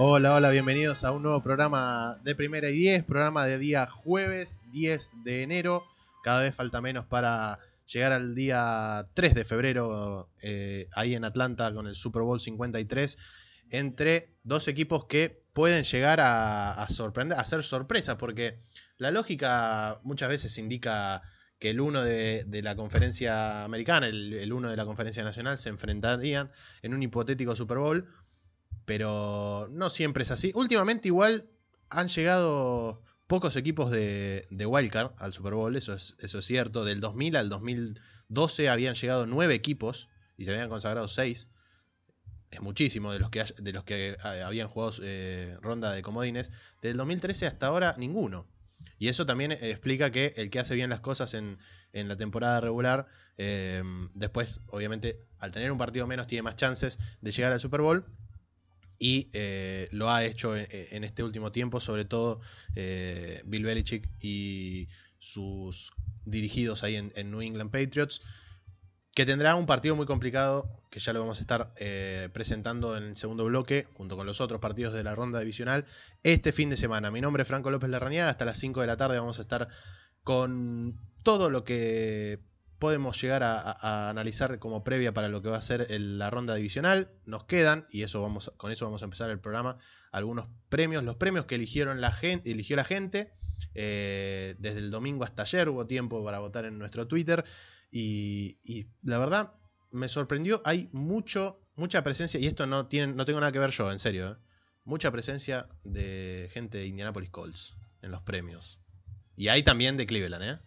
Hola, hola, bienvenidos a un nuevo programa de Primera y 10, programa de día jueves 10 de enero. Cada vez falta menos para llegar al día 3 de febrero ahí en Atlanta con el Super Bowl 53 entre dos equipos que pueden llegar a sorprender, a ser sorpresas, porque la lógica muchas veces indica que el uno de la conferencia americana, el uno de la conferencia nacional se enfrentarían en un hipotético Super Bowl. Pero no siempre es así. Últimamente igual han llegado pocos equipos de Wildcard al Super Bowl, eso es cierto. Del 2000 al 2012 habían llegado 9 equipos y se habían consagrado 6. Es muchísimo de los que habían jugado ronda de comodines. Del 2013 hasta ahora ninguno. Y eso también explica que el que hace bien las cosas en la temporada regular, después obviamente al tener un partido menos tiene más chances de llegar al Super Bowl. Y lo ha hecho en este último tiempo, sobre todo Bill Belichick y sus dirigidos ahí en New England Patriots, que tendrá un partido muy complicado, que ya lo vamos a estar presentando en el segundo bloque, junto con los otros partidos de la ronda divisional, este fin de semana. Mi nombre es Franco López Larrañaga, hasta las 5 de la tarde vamos a estar con todo lo que podemos llegar a analizar como previa para lo que va a ser la ronda divisional. Nos quedan, y con eso vamos a empezar el programa, algunos premios, los premios que eligió la gente. Desde el domingo hasta ayer hubo tiempo para votar en nuestro Twitter, y la verdad me sorprendió. Hay mucha presencia, y esto no tengo nada que ver yo, en serio, mucha presencia de gente de Indianapolis Colts en los premios. Y hay también de Cleveland,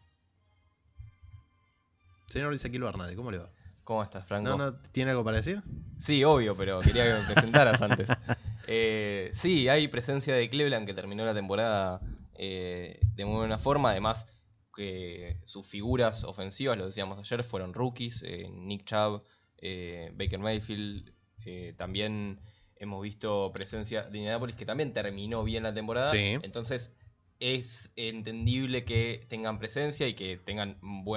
Señor Ezequiel Barnade, ¿cómo le va? ¿Cómo estás, Franco? ¿No tiene algo para decir? Sí, obvio, pero quería que me presentaras antes. Sí, hay presencia de Cleveland, que terminó la temporada de muy buena forma. Además, que sus figuras ofensivas, lo decíamos ayer, fueron rookies. Nick Chubb, Baker Mayfield. También hemos visto presencia de Indianapolis, que también terminó bien la temporada. Sí. Entonces, es entendible que tengan presencia y que tengan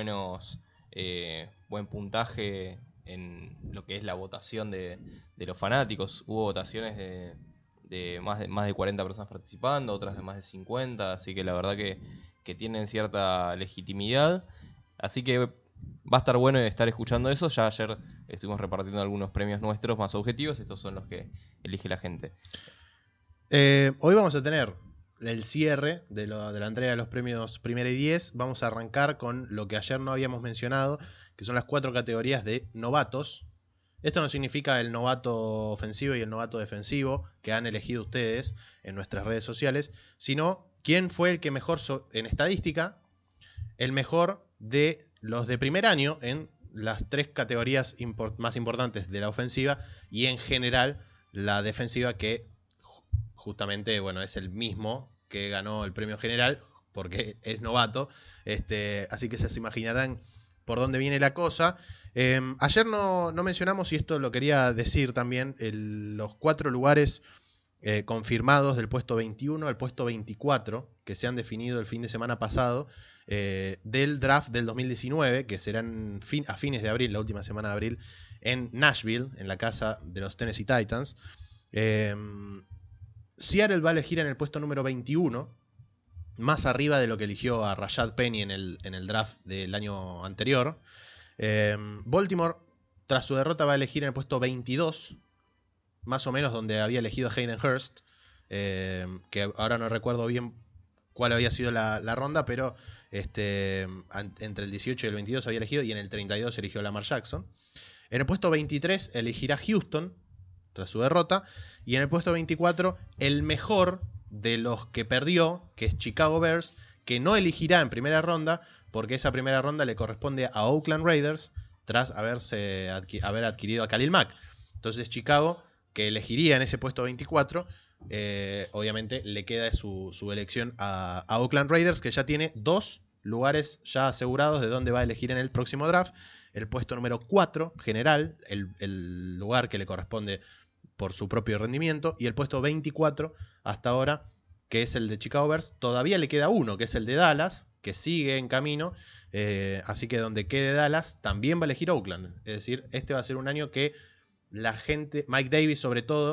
buen puntaje en lo que es la votación de los fanáticos. Hubo votaciones de más de 40 personas participando, otras de más de 50, así que la verdad que tienen cierta legitimidad. Así que va a estar bueno estar escuchando eso. Ya ayer estuvimos repartiendo algunos premios nuestros más objetivos. Estos son los que elige la gente. Hoy vamos a tener el cierre de la entrega de los premios Primera y 10. Vamos a arrancar con lo que ayer no habíamos mencionado, que son las 4 categorías de novatos. Esto no significa el novato ofensivo y el novato defensivo que han elegido ustedes en nuestras redes sociales, sino quién fue el que mejor en estadística, el mejor de los de primer año en las 3 categorías más importantes de la ofensiva, y en general la defensiva, que justamente, bueno, es el mismo que ganó el premio general porque es novato. Así que se imaginarán por dónde viene la cosa. Ayer no mencionamos, y esto lo quería decir también, los 4 lugares confirmados del puesto 21 al puesto 24 que se han definido el fin de semana pasado del draft del 2019, que serán a fines de abril, la última semana de abril, en Nashville, en la casa de los Tennessee Titans. Seattle va a elegir en el puesto número 21, más arriba de lo que eligió a Rashad Penny en el draft del año anterior. Baltimore, tras su derrota, va a elegir en el puesto 22, más o menos donde había elegido a Hayden Hurst, que ahora no recuerdo bien cuál había sido la ronda, pero entre el 18 y el 22 había elegido, y en el 32 eligió a Lamar Jackson. En el puesto 23 elegirá Houston, tras su derrota, y en el puesto 24 el mejor de los que perdió, que es Chicago Bears, que no elegirá en primera ronda porque esa primera ronda le corresponde a Oakland Raiders tras haber adquirido a Khalil Mack. Entonces Chicago, que elegiría en ese puesto 24, obviamente le queda su elección a Oakland Raiders, que ya tiene 2 lugares ya asegurados de dónde va a elegir en el próximo draft. El puesto número 4 general, el lugar que le corresponde por su propio rendimiento, y el puesto 24 hasta ahora, que es el de Chicago Bears. Todavía le queda uno, que es el de Dallas, que sigue en camino, así que donde quede Dallas también va a elegir Oakland. Es decir, este va a ser un año que la gente, Mike Davis sobre todo,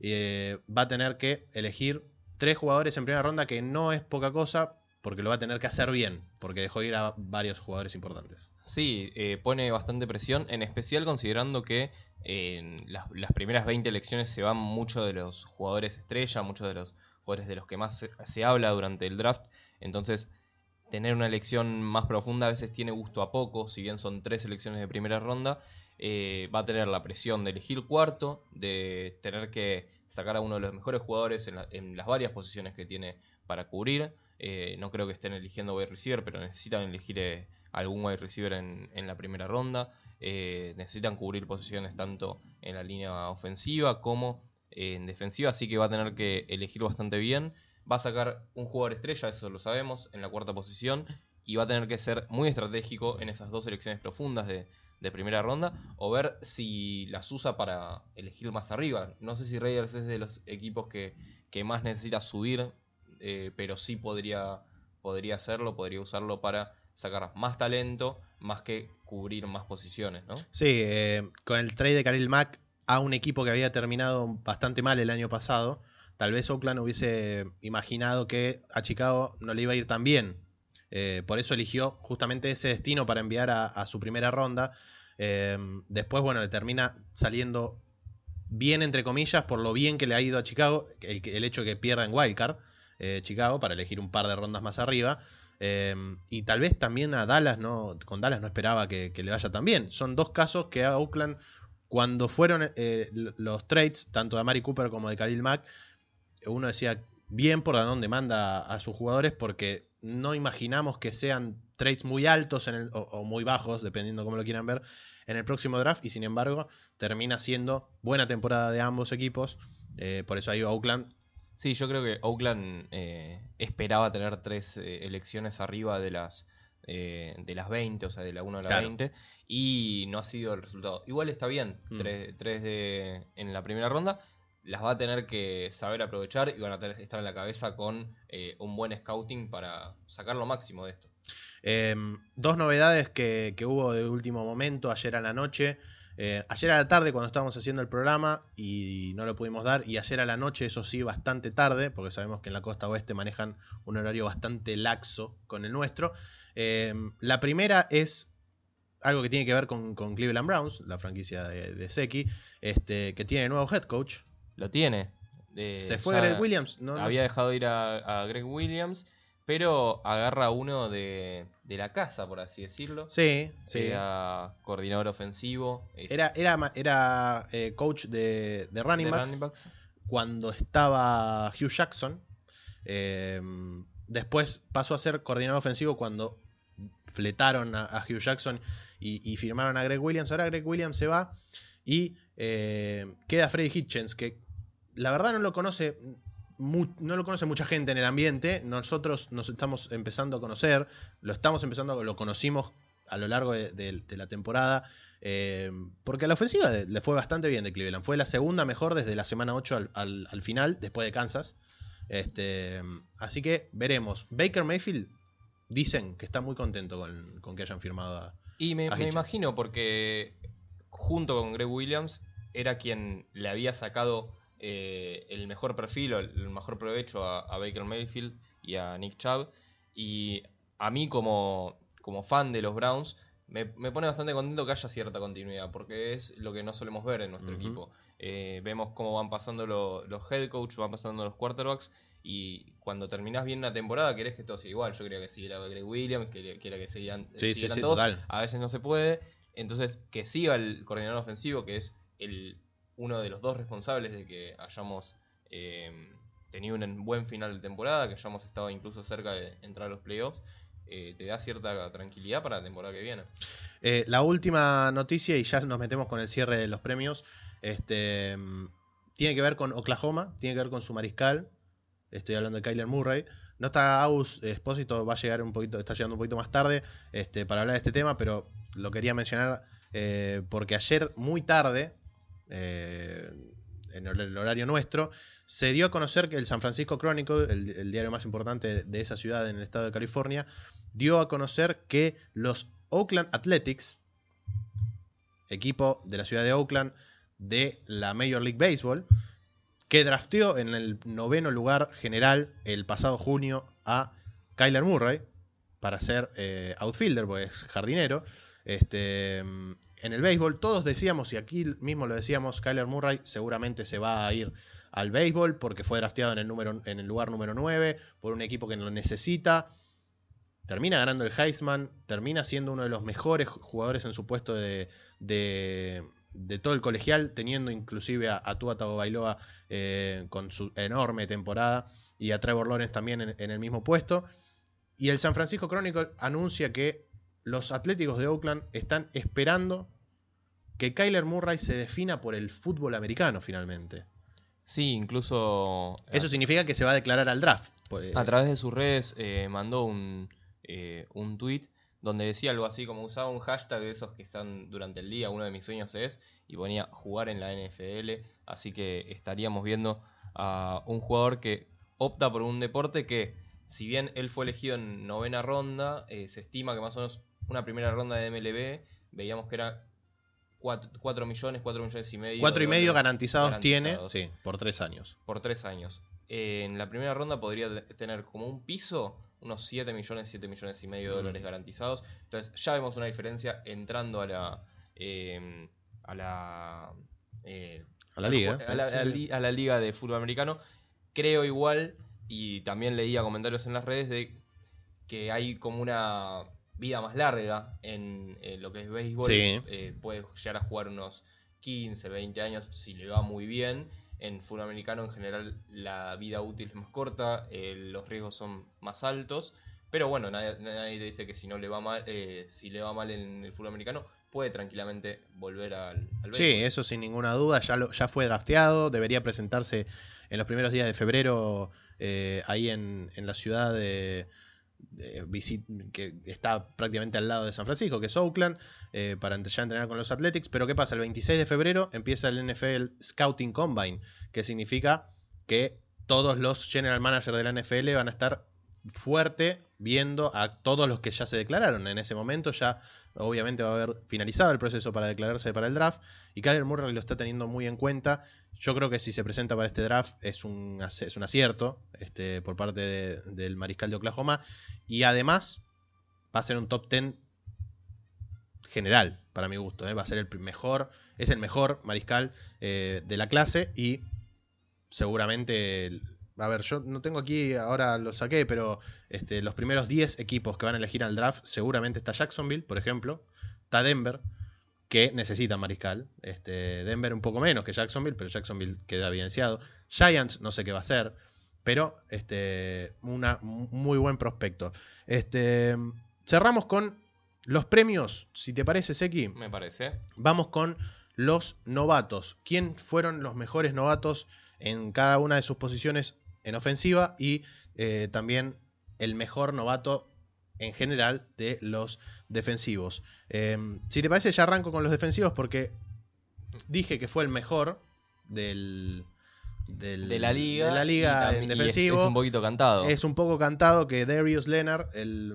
va a tener que elegir 3 jugadores en primera ronda, que no es poca cosa, porque lo va a tener que hacer bien, porque dejó ir a varios jugadores importantes. Sí, pone bastante presión, en especial considerando que en las primeras 20 elecciones se van muchos de los jugadores estrella, muchos de los jugadores de los que más se habla durante el draft. Entonces, tener una elección más profunda a veces tiene gusto a poco, si bien son 3 elecciones de primera ronda. Va a tener la presión de elegir cuarto, de tener que sacar a uno de los mejores jugadores en las varias posiciones que tiene para cubrir. No creo que estén eligiendo wide receiver, pero necesitan elegir algún wide receiver en la primera ronda. Necesitan cubrir posiciones tanto en la línea ofensiva como en defensiva, así que va a tener que elegir bastante bien. Va a sacar un jugador estrella, eso lo sabemos, en la cuarta posición, y va a tener que ser muy estratégico en esas 2 selecciones profundas de primera ronda, o ver si las usa para elegir más arriba. No sé si Raiders es de los equipos que más necesita subir, pero sí podría hacerlo, podría usarlo para sacar más talento, más que cubrir más posiciones, ¿no? Sí, con el trade de Khalil Mack a un equipo que había terminado bastante mal el año pasado, tal vez Oakland hubiese imaginado que a Chicago no le iba a ir tan bien. Por eso eligió justamente ese destino para enviar a su primera ronda. Después, bueno, le termina saliendo bien, entre comillas, por lo bien que le ha ido a Chicago, el hecho de que pierda en Wildcard Chicago para elegir un par de rondas más arriba. Y tal vez también a Dallas, con Dallas no esperaba que le vaya tan bien. Son 2 casos que a Oakland, cuando fueron los trades, tanto de Amari Cooper como de Khalil Mack, uno decía bien por dónde manda a sus jugadores, porque no imaginamos que sean trades muy altos o muy bajos, dependiendo cómo lo quieran ver, en el próximo draft, y sin embargo termina siendo buena temporada de ambos equipos. Por eso ahí Oakland. Sí, yo creo que Oakland esperaba tener 3 elecciones arriba de las 20, o sea, de la 1 a la Claro. 20, y no ha sido el resultado. Igual está bien, 3 en la primera ronda, las va a tener que saber aprovechar y van a tener que estar en la cabeza con un buen scouting para sacar lo máximo de esto. 2 novedades que hubo de último momento ayer a la noche. Ayer a la tarde, cuando estábamos haciendo el programa y no lo pudimos dar, y ayer a la noche, eso sí, bastante tarde, porque sabemos que en la costa oeste manejan un horario bastante laxo con el nuestro. La primera es algo que tiene que ver con Cleveland Browns, la franquicia de Seki, que tiene nuevo head coach. Lo tiene. Se fue Greg Williams. Había dejado ir a Greg Williams, pero agarra uno de la casa, por así decirlo. Sí. Era coordinador ofensivo. Era coach de running backs cuando estaba Hugh Jackson. Después pasó a ser coordinador ofensivo cuando fletaron a Hugh Jackson y firmaron a Greg Williams. Ahora Greg Williams se va y queda Freddie Hitchens, que la verdad no lo conoce mucha gente en el ambiente. Nosotros nos estamos empezando a conocer, lo conocimos a lo largo de la temporada, porque a la ofensiva le fue bastante bien de Cleveland. Fue la segunda mejor desde la semana 8 al final, después de Kansas. Así que veremos. Baker Mayfield dicen que está muy contento con que hayan firmado a me Hitchens. imagino, porque junto con Greg Williams era quien le había sacado el mejor perfil o el mejor provecho a Baker Mayfield y a Nick Chubb. Y a mí como fan de los Browns me pone bastante contento que haya cierta continuidad, porque es lo que no solemos ver en nuestro equipo. Vemos cómo van pasando los head coach, van pasando los quarterbacks, y cuando terminás bien una temporada querés que todo sea igual. Yo quería que siguiera Greg Williams, quería que siguieran todos. Total. A veces no se puede. Entonces, que siga el coordinador ofensivo, que es uno de los 2 responsables de que hayamos tenido un buen final de temporada, que hayamos estado incluso cerca de entrar a los playoffs, te da cierta tranquilidad para la temporada que viene. La última noticia, y ya nos metemos con el cierre de los premios, tiene que ver con Oklahoma, tiene que ver con su mariscal. Estoy hablando de Kyler Murray. No está Agus Espósito, está llegando un poquito más tarde para hablar de este tema, pero lo quería mencionar porque ayer muy tarde, en el horario nuestro, se dio a conocer que el San Francisco Chronicle, el diario más importante de esa ciudad en el estado de California, dio a conocer que los Oakland Athletics, equipo de la ciudad de Oakland de la Major League Baseball, que drafteó en el 9º lugar general el pasado junio a Kyler Murray para ser outfielder, pues es jardinero. En el béisbol todos decíamos, y aquí mismo lo decíamos, Kyler Murray seguramente se va a ir al béisbol porque fue drafteado en el lugar número 9 por un equipo que lo necesita. Termina ganando el Heisman, termina siendo uno de los mejores jugadores en su puesto de todo el colegial, teniendo inclusive a Tua Tagovailoa con su enorme temporada y a Trevor Lawrence también en el mismo puesto. Y el San Francisco Chronicle anuncia que los Atléticos de Oakland están esperando que Kyler Murray se defina por el fútbol americano finalmente. Sí, incluso... Eso significa que se va a declarar al draft. A través de sus redes mandó un tweet donde decía algo así como usaba un hashtag de esos que están durante el día, uno de mis sueños es, y ponía jugar en la NFL, así que estaríamos viendo a un jugador que opta por un deporte que, si bien él fue elegido en 9ª ronda, se estima que más o menos una primera ronda de MLB, veíamos que era 4 millones y medio. 4,5 garantizados tiene, sí, por 3 años. Por 3 años. En la primera ronda podría tener como un piso unos 7 millones y medio de dólares garantizados. Entonces ya vemos una diferencia entrando a la liga. A la liga de fútbol americano. Creo igual, y también leía comentarios en las redes de que hay como una vida más larga en lo que es béisbol. Sí. Puede llegar a jugar unos 15, 20 años si le va muy bien. En fútbol americano en general la vida útil es más corta, los riesgos son más altos, pero bueno, nadie te dice que si no le va mal, si le va mal en el fútbol americano, puede tranquilamente volver al béisbol. Sí, eso sin ninguna duda, ya fue drafteado, debería presentarse en los primeros días de febrero ahí en la ciudad que está prácticamente al lado de San Francisco, que es Oakland, para ya entrenar con los Athletics. Pero ¿qué pasa? El 26 de febrero empieza el NFL Scouting Combine, que significa que todos los general managers de la NFL van a estar fuerte viendo a todos los que ya se declararon. En ese momento ya obviamente va a haber finalizado el proceso para declararse para el draft, y Kyler Murray lo está teniendo muy en cuenta. Yo creo que si se presenta para este draft es un acierto por parte del mariscal de Oklahoma, y además va a ser un top 10 general para mi gusto. Va a ser es el mejor mariscal de la clase, y seguramente, a ver, yo no tengo aquí, ahora lo saqué, pero los primeros 10 equipos que van a elegir al draft, seguramente está Jacksonville, por ejemplo, está Denver, que necesita mariscal, Denver un poco menos que Jacksonville, pero Jacksonville queda evidenciado. Giants no sé qué va a hacer, pero un muy buen prospecto. Cerramos con los premios, si te parece, Seki. Me parece. Vamos con los novatos. ¿Quién fueron los mejores novatos en cada una de sus posiciones en ofensiva? Y también el mejor novato en general de los defensivos. Si te parece, ya arranco con los defensivos porque dije que fue el mejor de la liga en defensivo. Es un poquito cantado. Es un poco cantado que Darius Leonard, el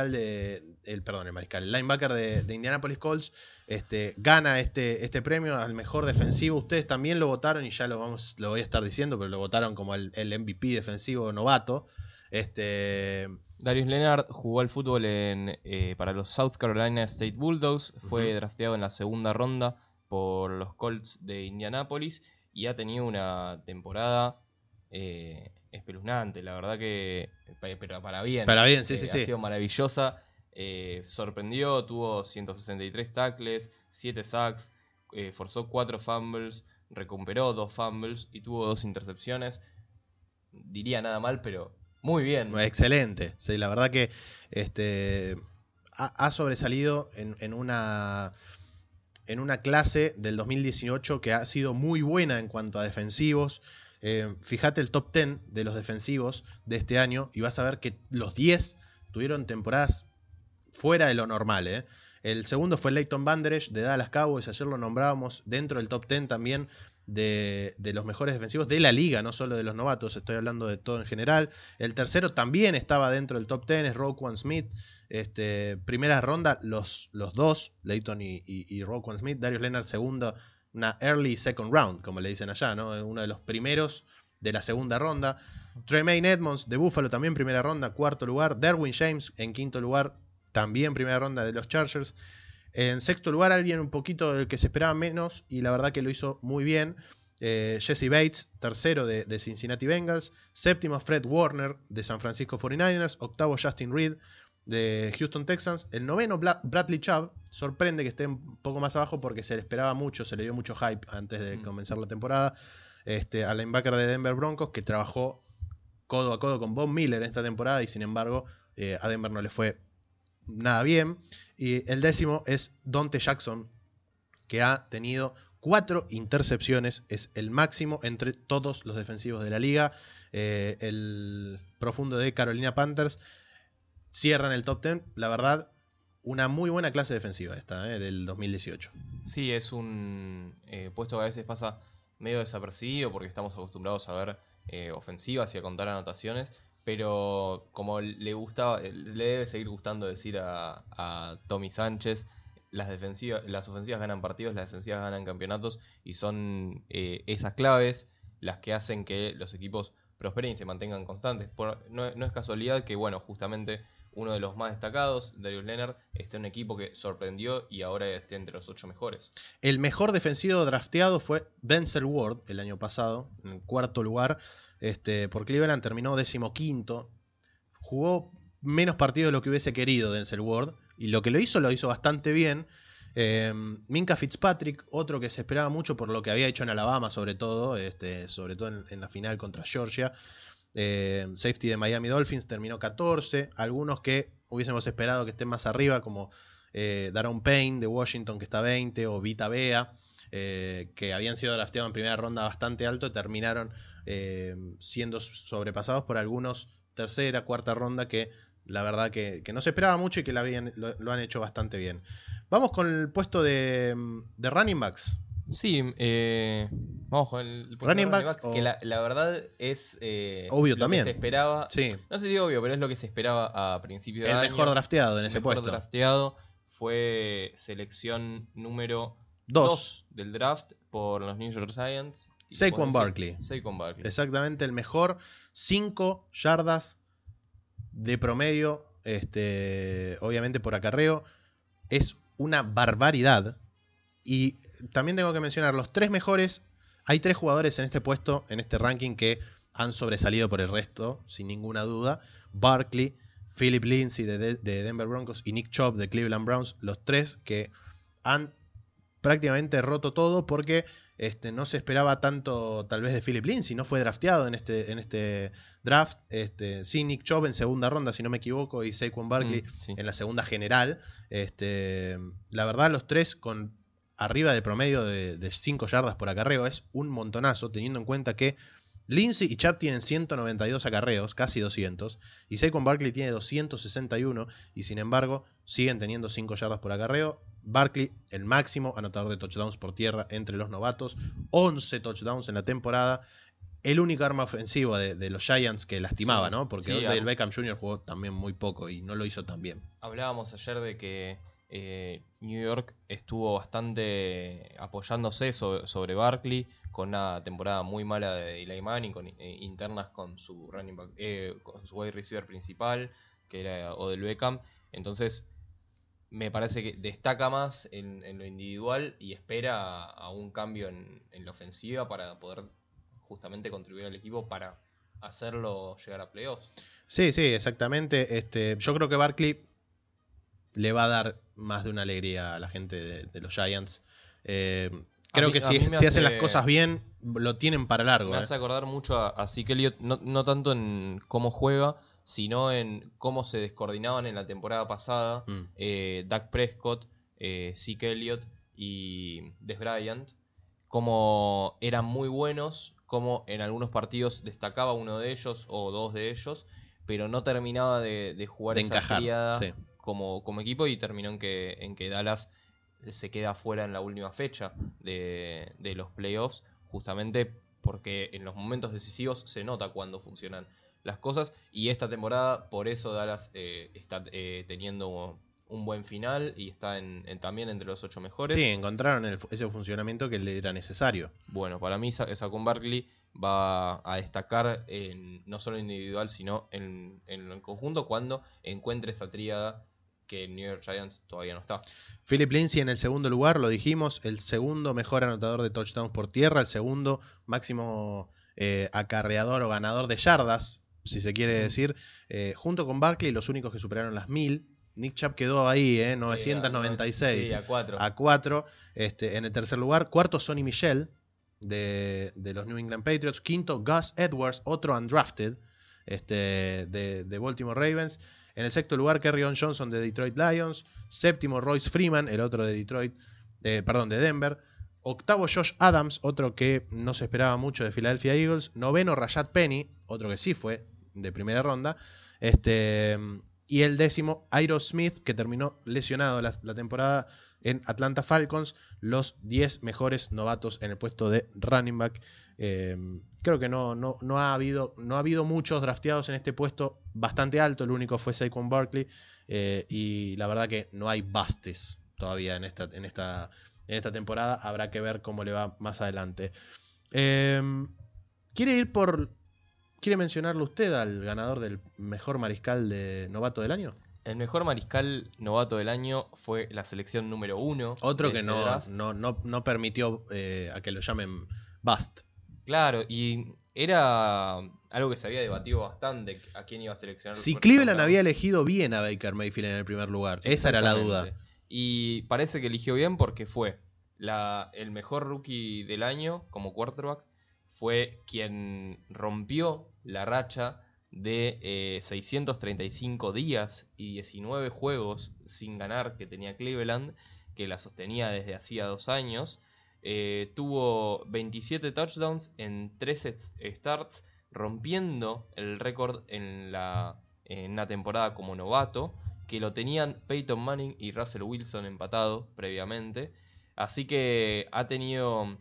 linebacker de Indianapolis Colts, gana este premio al mejor defensivo. Ustedes también lo votaron, y ya lo voy a estar diciendo, pero lo votaron como el MVP defensivo novato. Darius Leonard jugó al fútbol para los South Carolina State Bulldogs. Fue drafteado en la 2ª ronda por los Colts de Indianapolis y ha tenido una temporada espeluznante. La verdad que, pero para bien. Para bien, sí. Ha sido maravillosa. Sorprendió, tuvo 163 tackles, 7 sacks, forzó 4 fumbles, recuperó 2 fumbles y tuvo 2 intercepciones. Diría nada mal, pero muy bien. Excelente. Sí, la verdad que ha sobresalido en una clase del 2018 que ha sido muy buena en cuanto a defensivos. Fíjate el top 10 de los defensivos de este año y vas a ver que los 10 tuvieron temporadas fuera de lo normal. El segundo fue Leighton Vander Esch de Dallas Cowboys. Ayer lo nombrábamos dentro del top 10 también de los mejores defensivos de la liga, no solo de los novatos, estoy hablando de todo en general. El tercero también estaba dentro del top 10, es Roquan Smith. Primera ronda, los dos, Leighton y Roquan Smith. Darius Leonard segundo una early second round, como le dicen allá, ¿no? Uno de los primeros de la segunda ronda. Tremaine Edmonds de Buffalo también primera ronda, cuarto lugar. Derwin James en quinto lugar, también primera ronda de los Chargers. En sexto lugar, alguien un poquito del que se esperaba menos y la verdad que lo hizo muy bien. Jesse Bates, tercero de Cincinnati Bengals. Séptimo, Fred Warner de San Francisco 49ers. Octavo, Justin Reed de Houston Texans. El noveno, Bradley Chubb. Sorprende que esté un poco más abajo porque se le esperaba mucho, se le dio mucho hype antes de comenzar la temporada. Al linebacker de Denver Broncos, que trabajó codo a codo con Von Miller en esta temporada y sin embargo a Denver no le fue nada bien. Y el décimo es Dante Jackson, que ha tenido 4 intercepciones, es el máximo entre todos los defensivos de la liga. El profundo de Carolina Panthers cierra en el top 10, la verdad, una muy buena clase defensiva esta, del 2018. Sí, es un puesto que a veces pasa medio desapercibido porque estamos acostumbrados a ver ofensivas y a contar anotaciones, pero como le debe seguir gustando decir a Tommy Sánchez, las ofensivas ganan partidos, las defensivas ganan campeonatos y son esas claves las que hacen que los equipos prosperen y se mantengan constantes. No es casualidad que, bueno, justamente uno de los más destacados, Darius Leonard, esté en un equipo que sorprendió y ahora esté entre los 8 mejores. El mejor defensivo drafteado fue Denzel Ward el año pasado, en cuarto lugar. Por Cleveland terminó 15º. Jugó menos partidos de lo que hubiese querido Denzel Ward. Y lo hizo bastante bien. Minkah Fitzpatrick, otro que se esperaba mucho por lo que había hecho en Alabama, sobre todo en la final contra Georgia. Safety de Miami Dolphins terminó 14. Algunos que hubiésemos esperado que estén más arriba, como Daron Payne de Washington, que está 20, o Vita Vea, que habían sido drafteados en primera ronda bastante alto, terminaron siendo sobrepasados por algunos tercera, cuarta ronda, que la verdad que no se esperaba mucho y que lo han hecho bastante bien. Vamos con el puesto de running backs. Sí, vamos con el puesto Running de backs, que la verdad es obvio lo también. que se esperaba. Sí. No sé si obvio, pero es lo que se esperaba a principios de El año. mejor drafteado en ese mejor puesto. Drafteado fue selección número 2 2 del draft por los New York Giants. Saquon Barkley. Exactamente, el mejor. 5 yardas de promedio, obviamente por acarreo. Es una barbaridad. Y también tengo que mencionar los 3 mejores. Hay 3 jugadores en este puesto, en este ranking, que han sobresalido por el resto, sin ninguna duda. Barkley, Philip Lindsay de Denver Broncos y Nick Chubb de Cleveland Browns. Los 3 que han prácticamente roto todo porque no se esperaba tanto tal vez de Philip Lindsay, no fue drafteado en este draft. Sí, Nick Chubb en segunda ronda, si no me equivoco, y Saquon Barkley sí. en la segunda general. La verdad, los 3 con arriba de promedio de 5 yardas por acarreo es un montonazo, teniendo en cuenta que Lindsay y Chubb tienen 192 acarreos, casi 200, y Saquon Barkley tiene 261, y sin embargo siguen teniendo 5 yardas por acarreo. Barkley, el máximo anotador de touchdowns por tierra entre los novatos, 11 touchdowns en la temporada, el único arma ofensiva de los Giants que lastimaba, ¿no? Porque Odell Beckham Jr. jugó también muy poco y no lo hizo tan bien. Hablábamos ayer de que New York estuvo bastante apoyándose sobre Barkley, con una temporada muy mala de Eli Manning, con internas con su running back, con su wide receiver principal, que era Odell Beckham. Entonces me parece que destaca más en lo individual y espera a un cambio en la ofensiva para poder justamente contribuir al equipo para hacerlo llegar a playoffs. Sí, exactamente. Yo creo que Barkley le va a dar más de una alegría a la gente de los Giants. Creo que si hacen las cosas bien, lo tienen para largo. Me hace acordar mucho a Zeke Elliott, no tanto en cómo juega, sino en cómo se descoordinaban en la temporada pasada Dak Prescott, Zeke Elliott y Dez Bryant, cómo eran muy buenos, cómo en algunos partidos destacaba uno de ellos o dos de ellos, pero no terminaba de jugar esa triada como equipo, y terminó en que Dallas se queda fuera en la última fecha de los playoffs, justamente porque en los momentos decisivos se nota cuando funcionan las cosas, y esta temporada por eso Dallas está teniendo un buen final y está también entre los 8 mejores. Sí, encontraron ese funcionamiento que le era necesario. Bueno, para mí Saquon Barkley va a destacar no solo en individual, sino en el conjunto cuando encuentre esa tríada que New York Giants todavía no está. Philip Lindsay en el segundo lugar, lo dijimos, el segundo mejor anotador de touchdowns por tierra, el segundo máximo acarreador o ganador de yardas, si se quiere decir, junto con Barkley, los únicos que superaron las 1000. Nick Chubb quedó ahí, 996 sí, a 4. A 4 en el tercer lugar. Cuarto, Sonny Michel de los New England Patriots. Quinto, Gus Edwards, otro undrafted de Baltimore Ravens. En el sexto lugar, Kerryon Johnson de Detroit Lions. Séptimo, Royce Freeman, el otro de de Denver. Octavo, Josh Adams, otro que no se esperaba mucho de Philadelphia Eagles. Noveno, Rashad Penny, otro que sí fue de primera ronda. Y el décimo, Iro Smith, que terminó lesionado la temporada en Atlanta Falcons. Los 10 mejores novatos en el puesto de running back. Creo que no ha habido muchos drafteados en este puesto bastante alto. El único fue Saquon Barkley. Y la verdad que no hay bustes todavía en esta temporada. Habrá que ver cómo le va más adelante. ¿Quiere mencionarle usted al ganador del mejor mariscal de novato del año? El mejor mariscal novato del año fue la selección número 1. Otro que no permitió a que lo llamen bust. Claro, y era algo que se había debatido bastante a quién iba a seleccionar. Si Cleveland había elegido bien a Baker Mayfield en el primer lugar, esa era la duda. Y parece que eligió bien porque fue el mejor rookie del año como quarterback. Fue quien rompió la racha de 635 días y 19 juegos sin ganar que tenía Cleveland, que la sostenía desde hacía 2 años. Tuvo 27 touchdowns en 13 starts, rompiendo el récord en una temporada como novato, que lo tenían Peyton Manning y Russell Wilson empatados previamente. Así que ha tenido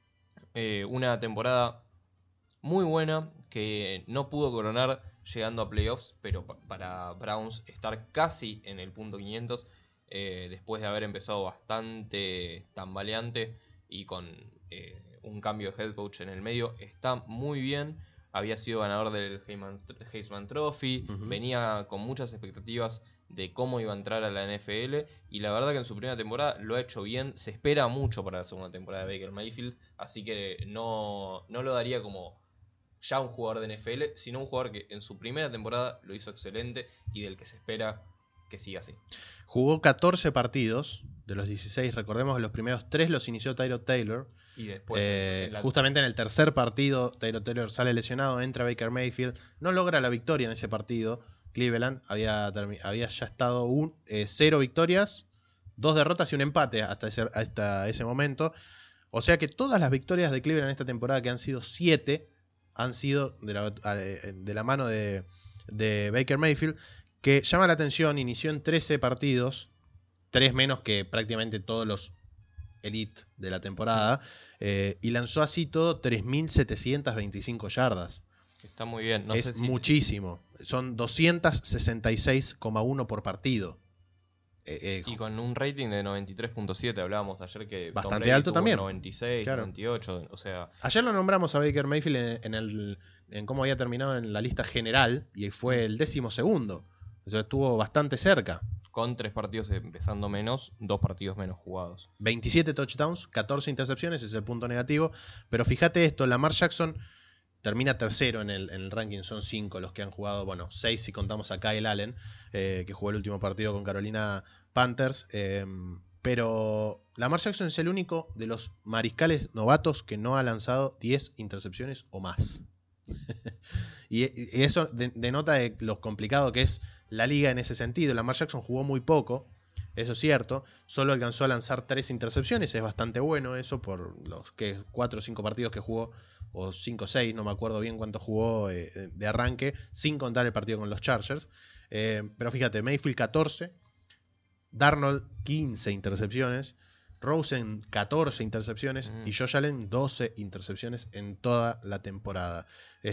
una temporada muy buena que no pudo coronar llegando a playoffs, pero para Browns estar casi en el punto 500 después de haber empezado bastante tambaleante y con un cambio de head coach en el medio, está muy bien. Había sido ganador del Heisman Trophy, venía con muchas expectativas de cómo iba a entrar a la NFL, y la verdad que en su primera temporada lo ha hecho bien. Se espera mucho para la segunda temporada de Baker Mayfield, así que no lo daría como ya un jugador de NFL, sino un jugador que en su primera temporada lo hizo excelente y del que se espera que siga así. Jugó 14 partidos de los 16, recordemos que los primeros 3 los inició Tyrod Taylor. Y después, justamente en el tercer partido, Tyrod Taylor sale lesionado, entra Baker Mayfield, no logra la victoria en ese partido. Cleveland había ya estado 0 victorias, 2 derrotas y un empate hasta ese momento. O sea que todas las victorias de Cleveland en esta temporada, que han sido 7, han sido de la mano de Baker Mayfield, que llama la atención. Inició en 13 partidos, 3 menos que prácticamente todos los elite de la temporada, y lanzó así todo 3.725 yardas. Está muy bien. Muchísimo. Son 266,1 por partido. Y con un rating de 93.7, hablábamos ayer que bastante alto también. 96, claro. 98, o sea... Ayer lo nombramos a Baker Mayfield en cómo había terminado en la lista general, y fue el 12º. O sea, estuvo bastante cerca. Con 3 partidos empezando menos, 2 partidos menos jugados. 27 touchdowns, 14 intercepciones, ese es el punto negativo. Pero fíjate esto, Lamar Jackson termina tercero en el ranking, son 5 los que han jugado, 6 si contamos a Kyle Allen, que jugó el último partido con Carolina Panthers, pero Lamar Jackson es el único de los mariscales novatos que no ha lanzado 10 intercepciones o más. y eso denota de lo complicado que es la liga en ese sentido. Lamar Jackson jugó muy poco, eso es cierto, solo alcanzó a lanzar 3 intercepciones, es bastante bueno eso por los 4 o 5 partidos que jugó, o 5 o 6, no me acuerdo bien cuánto jugó de arranque, sin contar el partido con los Chargers. Pero fíjate, Mayfield 14, Darnold 15 intercepciones, Rosen 14 intercepciones y Josh Allen 12 intercepciones en toda la temporada.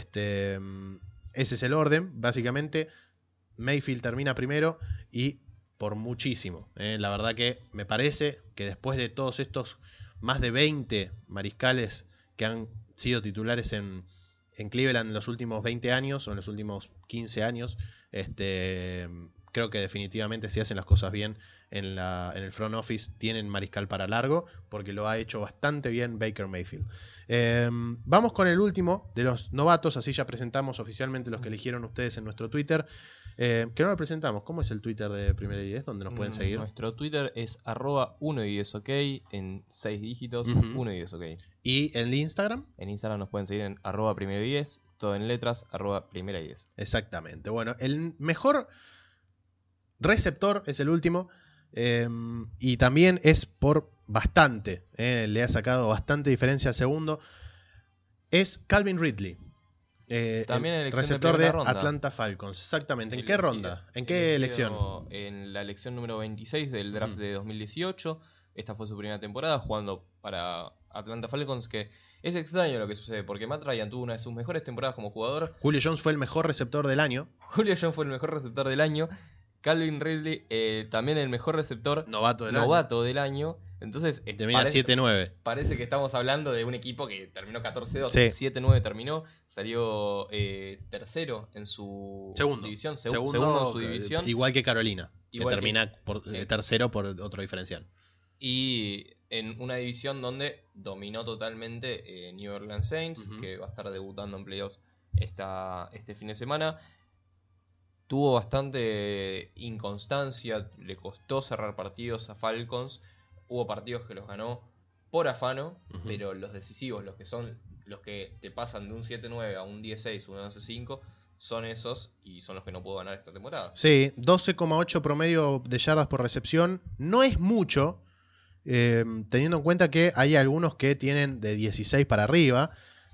Ese es el orden, básicamente. Mayfield termina primero y por muchísimo. La verdad que me parece que después de todos estos más de 20 mariscales que han sido titulares en Cleveland en los últimos 20 años o en los últimos 15 años, creo que definitivamente si hacen las cosas bien en el front office tienen mariscal para largo, porque lo ha hecho bastante bien Baker Mayfield. Vamos con el último de los novatos, así ya presentamos oficialmente los que eligieron ustedes en nuestro Twitter. Que no lo presentamos. ¿Cómo es el Twitter de Primera y 10? ¿Dónde nos pueden seguir? Nuestro Twitter es @1y10ok en 6 dígitos, 1y10ok. ¿Y en el Instagram? En Instagram nos pueden seguir en @primera10, todo en letras, @primera10. Exactamente. Bueno, el mejor receptor es el último. Y también es por bastante. Le ha sacado bastante diferencia al segundo. Es Calvin Ridley. También el receptor de ronda. Atlanta Falcons. Exactamente. ¿En qué ronda? ¿En qué elección? En la elección número 26 del draft de 2018. Esta fue su primera temporada jugando para Atlanta Falcons, que es extraño lo que sucede, porque Matt Ryan tuvo una de sus mejores temporadas como jugador. Julio Jones fue el mejor receptor del año. Calvin Ridley también el mejor receptor novato del año. Entonces termina 7-9. Parece que estamos hablando de un equipo que terminó 14-2. Sí. 7-9 terminó. Salió tercero en su división. Segundo en su división. Igual que Carolina, que termina tercero por otro diferencial. Y en una división donde dominó totalmente New Orleans Saints, que va a estar debutando en playoffs este fin de semana. Tuvo bastante inconstancia, le costó cerrar partidos a Falcons. Hubo partidos que los ganó por afano, pero los decisivos, los que te pasan de un 7-9 a un 10-6, un 11-5, son esos y son los que no puedo ganar esta temporada. Sí, 12,8 promedio de yardas por recepción. No es mucho, teniendo en cuenta que hay algunos que tienen de 16 para arriba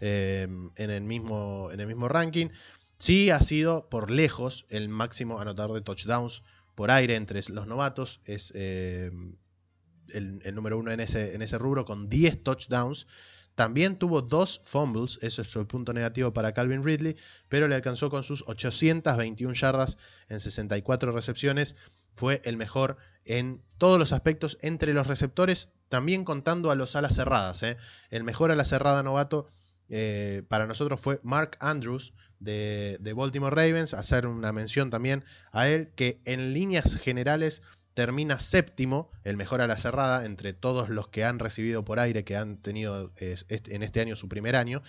en el mismo ranking. Sí ha sido por lejos el máximo anotador de touchdowns por aire entre los novatos. Es el número uno en ese rubro con 10 touchdowns. También tuvo 2 fumbles, eso es el punto negativo para Calvin Ridley, pero le alcanzó con sus 821 yardas en 64 recepciones. Fue el mejor en todos los aspectos entre los receptores, también contando a los alas cerradas. El mejor ala cerrada novato para nosotros fue Mark Andrews de Baltimore Ravens. Hacer una mención también a él, que en líneas generales termina séptimo, el mejor ala cerrada entre todos los que han recibido por aire, que han tenido en este año su primer año,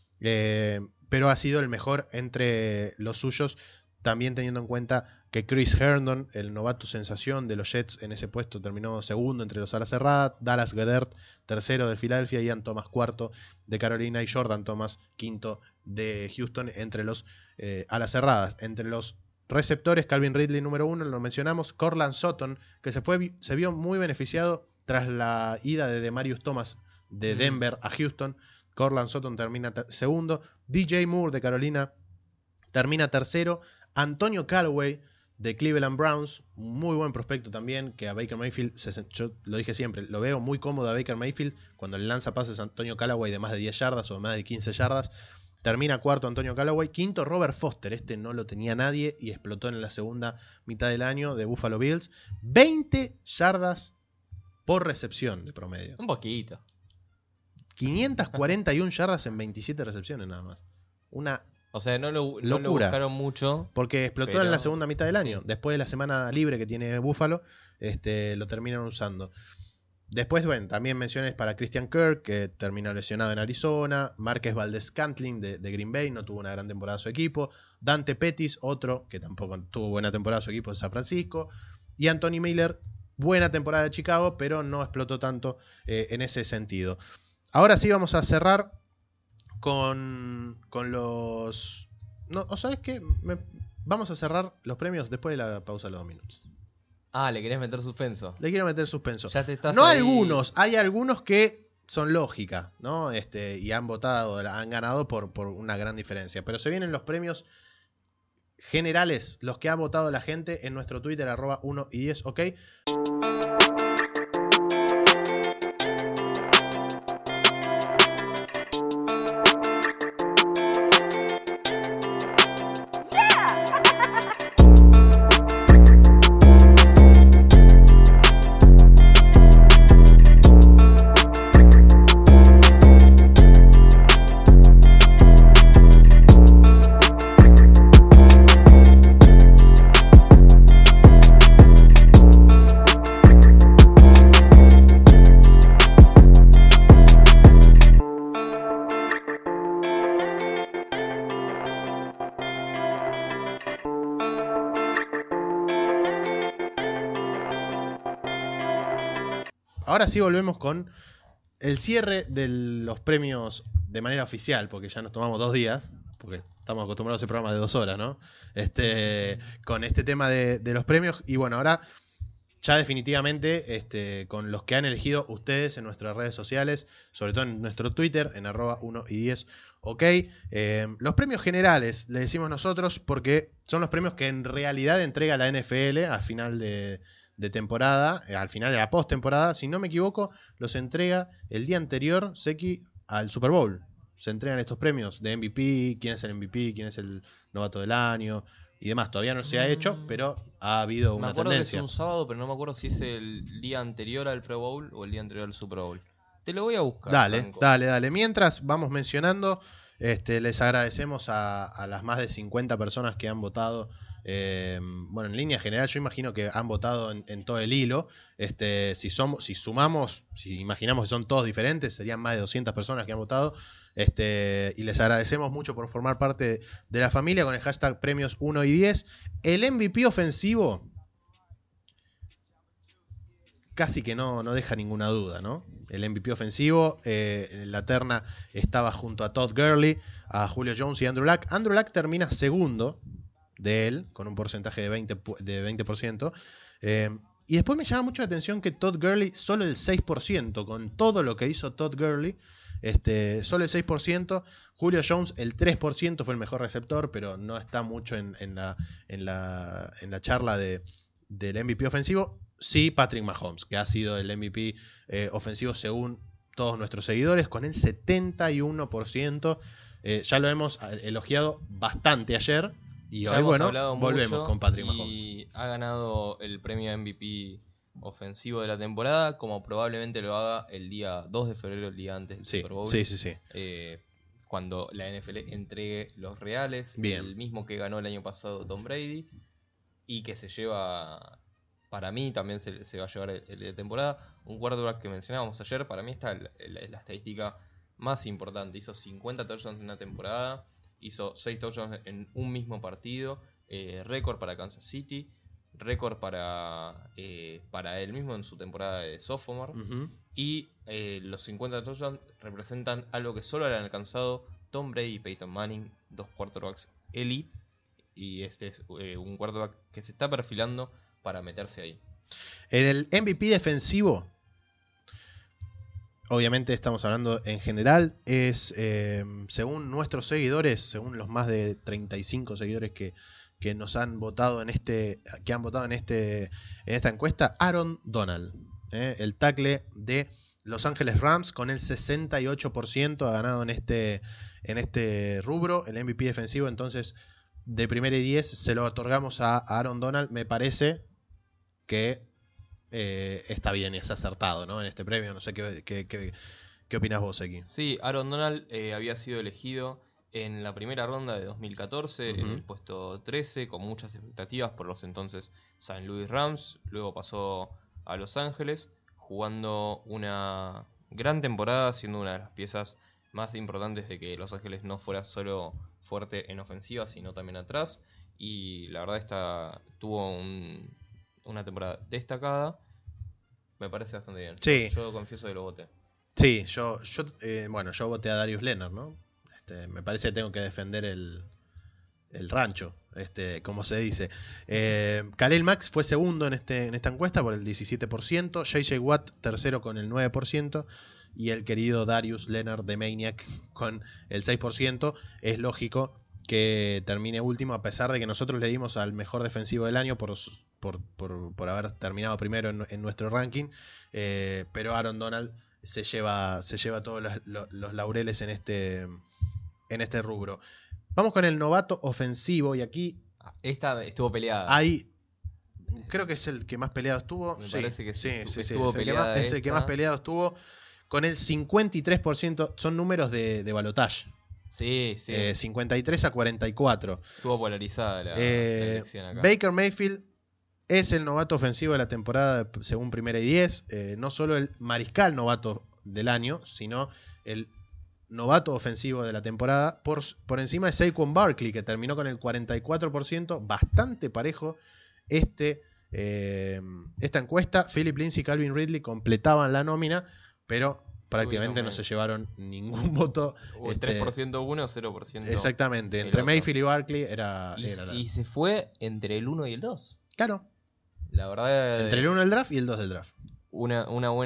pero ha sido el mejor entre los suyos, también teniendo en cuenta que Chris Herndon, el novato sensación de los Jets en ese puesto, terminó segundo entre los alas cerradas, Dallas Goedert tercero de Filadelfia, Ian Thomas cuarto de Carolina y Jordan Thomas quinto de Houston entre los alas cerradas. Entre los receptores, Calvin Ridley número 1, lo mencionamos, Courtland Sutton, que se vio muy beneficiado tras la ida de Demaryius Thomas de Denver a Houston. Courtland Sutton termina segundo, DJ Moore de Carolina termina tercero, Antonio Callaway de Cleveland Browns, muy buen prospecto también, que a Baker Mayfield, yo lo dije siempre, lo veo muy cómodo a Baker Mayfield cuando le lanza pases a Antonio Callaway de más de 10 yardas o más de 15 yardas. Termina cuarto Antonio Callaway, quinto Robert Foster, este no lo tenía nadie y explotó en la segunda mitad del año de Buffalo Bills. 20 yardas por recepción de promedio. Un poquito. 541 yardas en 27 recepciones nada más. O sea, no lo buscaron mucho. Porque explotó en la segunda mitad del año. Sí. Después de la semana libre que tiene Buffalo, lo terminan usando. Después, bueno, también menciones para Christian Kirk, que terminó lesionado en Arizona. Marquez Valdes-Scantling de Green Bay, no tuvo una gran temporada su equipo. Dante Pettis, otro que tampoco tuvo buena temporada su equipo en San Francisco. Y Anthony Miller, buena temporada de Chicago, pero no explotó tanto en ese sentido. Ahora sí vamos a cerrar con los... No, ¿o sabes qué? Vamos a cerrar los premios después de la pausa de los 2 minutos. Ah, ¿le querés meter suspenso? Le quiero meter suspenso. Ya te estás no ahí... algunos, hay algunos que son lógica, ¿no? Y han votado, han ganado por una gran diferencia. Pero se vienen los premios generales, los que ha votado la gente en nuestro Twitter, @1y10, ¿ok? ahora sí volvemos con el cierre de los premios de manera oficial, porque ya nos tomamos 2 días, porque estamos acostumbrados a hacer programas de 2 horas, ¿no? Con este tema de los premios. Y bueno, ahora ya definitivamente con los que han elegido ustedes en nuestras redes sociales, sobre todo en nuestro Twitter, en @1y10, ok. Los premios generales, le decimos nosotros, porque son los premios que en realidad entrega la NFL al final de temporada, al final de la postemporada. Si no me equivoco, los entrega el día anterior, Seki, al Super Bowl. Se entregan estos premios de MVP, quién es el MVP, quién es el novato del año y demás. Todavía no se ha hecho, pero ha habido una tendencia. Me acuerdo que es un sábado, pero no me acuerdo si es el día anterior al Pro Bowl o el día anterior al Super Bowl. Te lo voy a buscar. Dale. Mientras vamos mencionando, les agradecemos a las más de 50 personas que han votado. Bueno, en línea general yo imagino que han votado en todo el hilo. Si sumamos, si imaginamos que son todos diferentes, serían más de 200 personas que han votado. Y les agradecemos mucho por formar parte de la familia con el hashtag premios 1 y 10. El MVP ofensivo casi que no deja ninguna duda, ¿no? El MVP ofensivo, la terna estaba junto a Todd Gurley, a Julio Jones y Andrew Luck. Andrew Luck termina segundo de él, con un porcentaje de 20%. Y después me llama mucho la atención que Todd Gurley solo el 6%, con todo lo que hizo Todd Gurley, solo el 6%. Julio Jones el 3% fue el mejor receptor, pero no está mucho en la charla del MVP ofensivo. Sí, Patrick Mahomes, que ha sido el MVP ofensivo según todos nuestros seguidores, con el 71%. Ya lo hemos elogiado bastante ayer. Y ya hoy, bueno, volvemos con Patrick Mahomes. Y ha ganado el premio MVP ofensivo de la temporada, como probablemente lo haga el día 2 de febrero, el día antes del Super Bowl. Sí. Cuando la NFL entregue los reales, bien. El mismo que ganó el año pasado Tom Brady, y que se lleva, para mí también se va a llevar el de temporada. Un quarterback que mencionábamos ayer, para mí está la estadística más importante. Hizo 50 touchdowns en una temporada. Hizo 6 touchdowns en un mismo partido, récord para Kansas City, récord para él mismo en su temporada de sophomore. Uh-huh. Y los 50 touchdowns representan algo que solo han alcanzado Tom Brady y Peyton Manning, 2 quarterbacks elite. Y este es un quarterback que se está perfilando para meterse ahí. En el MVP defensivo, obviamente estamos hablando en general, es según nuestros seguidores, según los más de 35 seguidores que nos han votado en esta encuesta, Aaron Donald, el tackle de Los Ángeles Rams, con el 68% ha ganado en este rubro, el MVP defensivo. Entonces, de primera y 10 se lo otorgamos a Aaron Donald. Me parece que está bien y es acertado, ¿no? En este premio. No sé qué opinas vos aquí. Sí, Aaron Donald había sido elegido en la primera ronda de 2014, en el puesto 13, con muchas expectativas por los entonces St. Louis Rams. Luego pasó a Los Ángeles, jugando una gran temporada, siendo una de las piezas más importantes de que Los Ángeles no fuera solo fuerte en ofensiva, sino también atrás. Y la verdad tuvo una temporada destacada. Me parece bastante bien. Sí. Yo confieso que lo voté. Sí, yo voté a Darius Leonard, ¿no? Me parece que tengo que defender el rancho, como se dice. Khalil Max fue segundo en esta encuesta por el 17%, JJ Watt tercero con el 9%, y el querido Darius Leonard de Maniac con el 6%. Es lógico que termine último, a pesar de que nosotros le dimos al mejor defensivo del año por haber terminado primero en nuestro ranking, pero Aaron Donald se lleva todos los laureles en este rubro. Vamos con el novato ofensivo, y aquí esta estuvo peleada. Creo que es el que más peleado estuvo. Me parece que sí. Estuvo peleada. Es el que más peleado estuvo, con el 53%. Son números de balotage. Sí. 53 a 44. Estuvo polarizada la elección acá. Baker Mayfield es el novato ofensivo de la temporada según Primera y 10. No solo el mariscal novato del año, sino el novato ofensivo de la temporada, por encima de Saquon Barkley, que terminó con el 44%, bastante parejo este esta encuesta, Philip Lindsay y Calvin Ridley completaban la nómina, pero prácticamente no se llevaron ningún voto. 3% uno, 0%. Exactamente, el entre otro. Mayfield y Barkley Y se fue entre el 1 y el 2. Claro. La verdad. Entre el 1 del draft y el 2 del draft. Una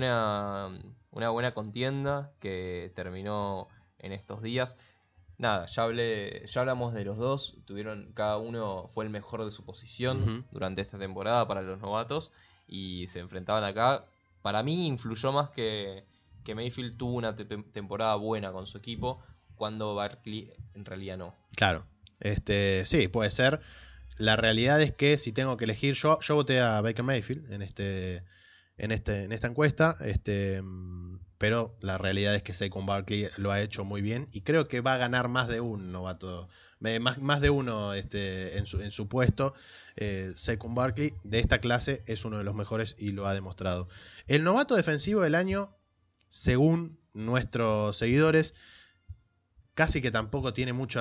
buena contienda que terminó en estos días. Nada, ya hablamos de los dos. Cada uno fue el mejor de su posición durante esta temporada para los novatos. Y se enfrentaban acá. Para mí influyó más que Mayfield tuvo una temporada buena con su equipo, cuando Barkley en realidad no. Claro, sí, puede ser. La realidad es que si tengo que elegir, yo voté a Baker Mayfield en esta encuesta, pero la realidad es que Saquon Barkley lo ha hecho muy bien y creo que va a ganar más de un novato, más de uno en su puesto. Saquon Barkley de esta clase es uno de los mejores y lo ha demostrado. El novato defensivo del año, según nuestros seguidores, casi que tampoco tiene mucho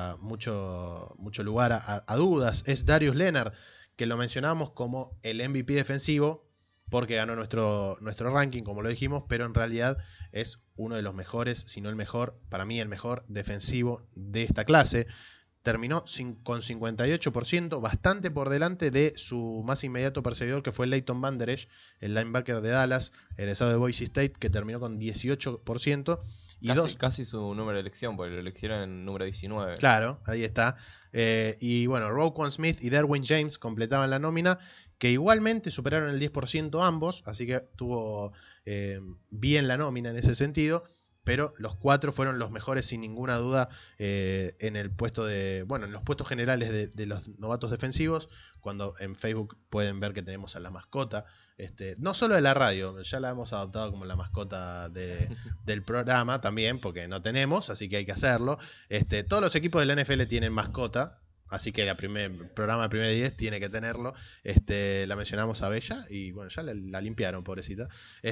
lugar a dudas. Es Darius Leonard, que lo mencionamos como el MVP defensivo, porque ganó nuestro ranking, como lo dijimos, pero en realidad es uno de los mejores, si no el mejor, para mí el mejor defensivo de esta clase. Terminó con 58%, bastante por delante de su más inmediato perseguidor, que fue Leighton Vander Esch, el linebacker de Dallas, egresado de Boise State, que terminó con 18%. Casi su número de elección, porque lo eligieron en número 19. Claro, ahí está. Y bueno, Roquan Smith y Derwin James completaban la nómina, que igualmente superaron el 10% ambos, así que tuvo bien la nómina en ese sentido. Pero los cuatro fueron los mejores sin ninguna duda en los puestos generales de los novatos defensivos. Cuando en Facebook pueden ver que tenemos a la mascota, no solo de la radio, ya la hemos adoptado como la mascota del programa también, porque no tenemos, así que hay que hacerlo. Todos los equipos de la NFL tienen mascota, así que el programa de Primera y 10 tiene que tenerlo. La mencionamos a Bella y bueno, ya la limpiaron, pobrecita.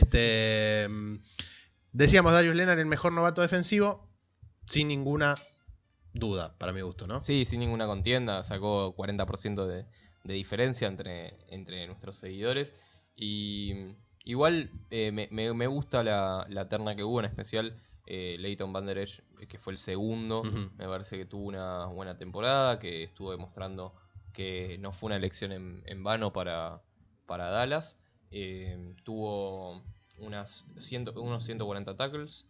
Decíamos Darius Leonard, el mejor novato defensivo, sin ninguna duda, para mi gusto, ¿no? Sí, sin ninguna contienda, sacó 40% de diferencia entre nuestros seguidores. Y igual me gusta la terna que hubo, en especial Leighton Vander Esch, que fue el segundo. Me parece que tuvo una buena temporada, que estuvo demostrando que no fue una elección en vano para Dallas. Tuvo unos 140 tackles,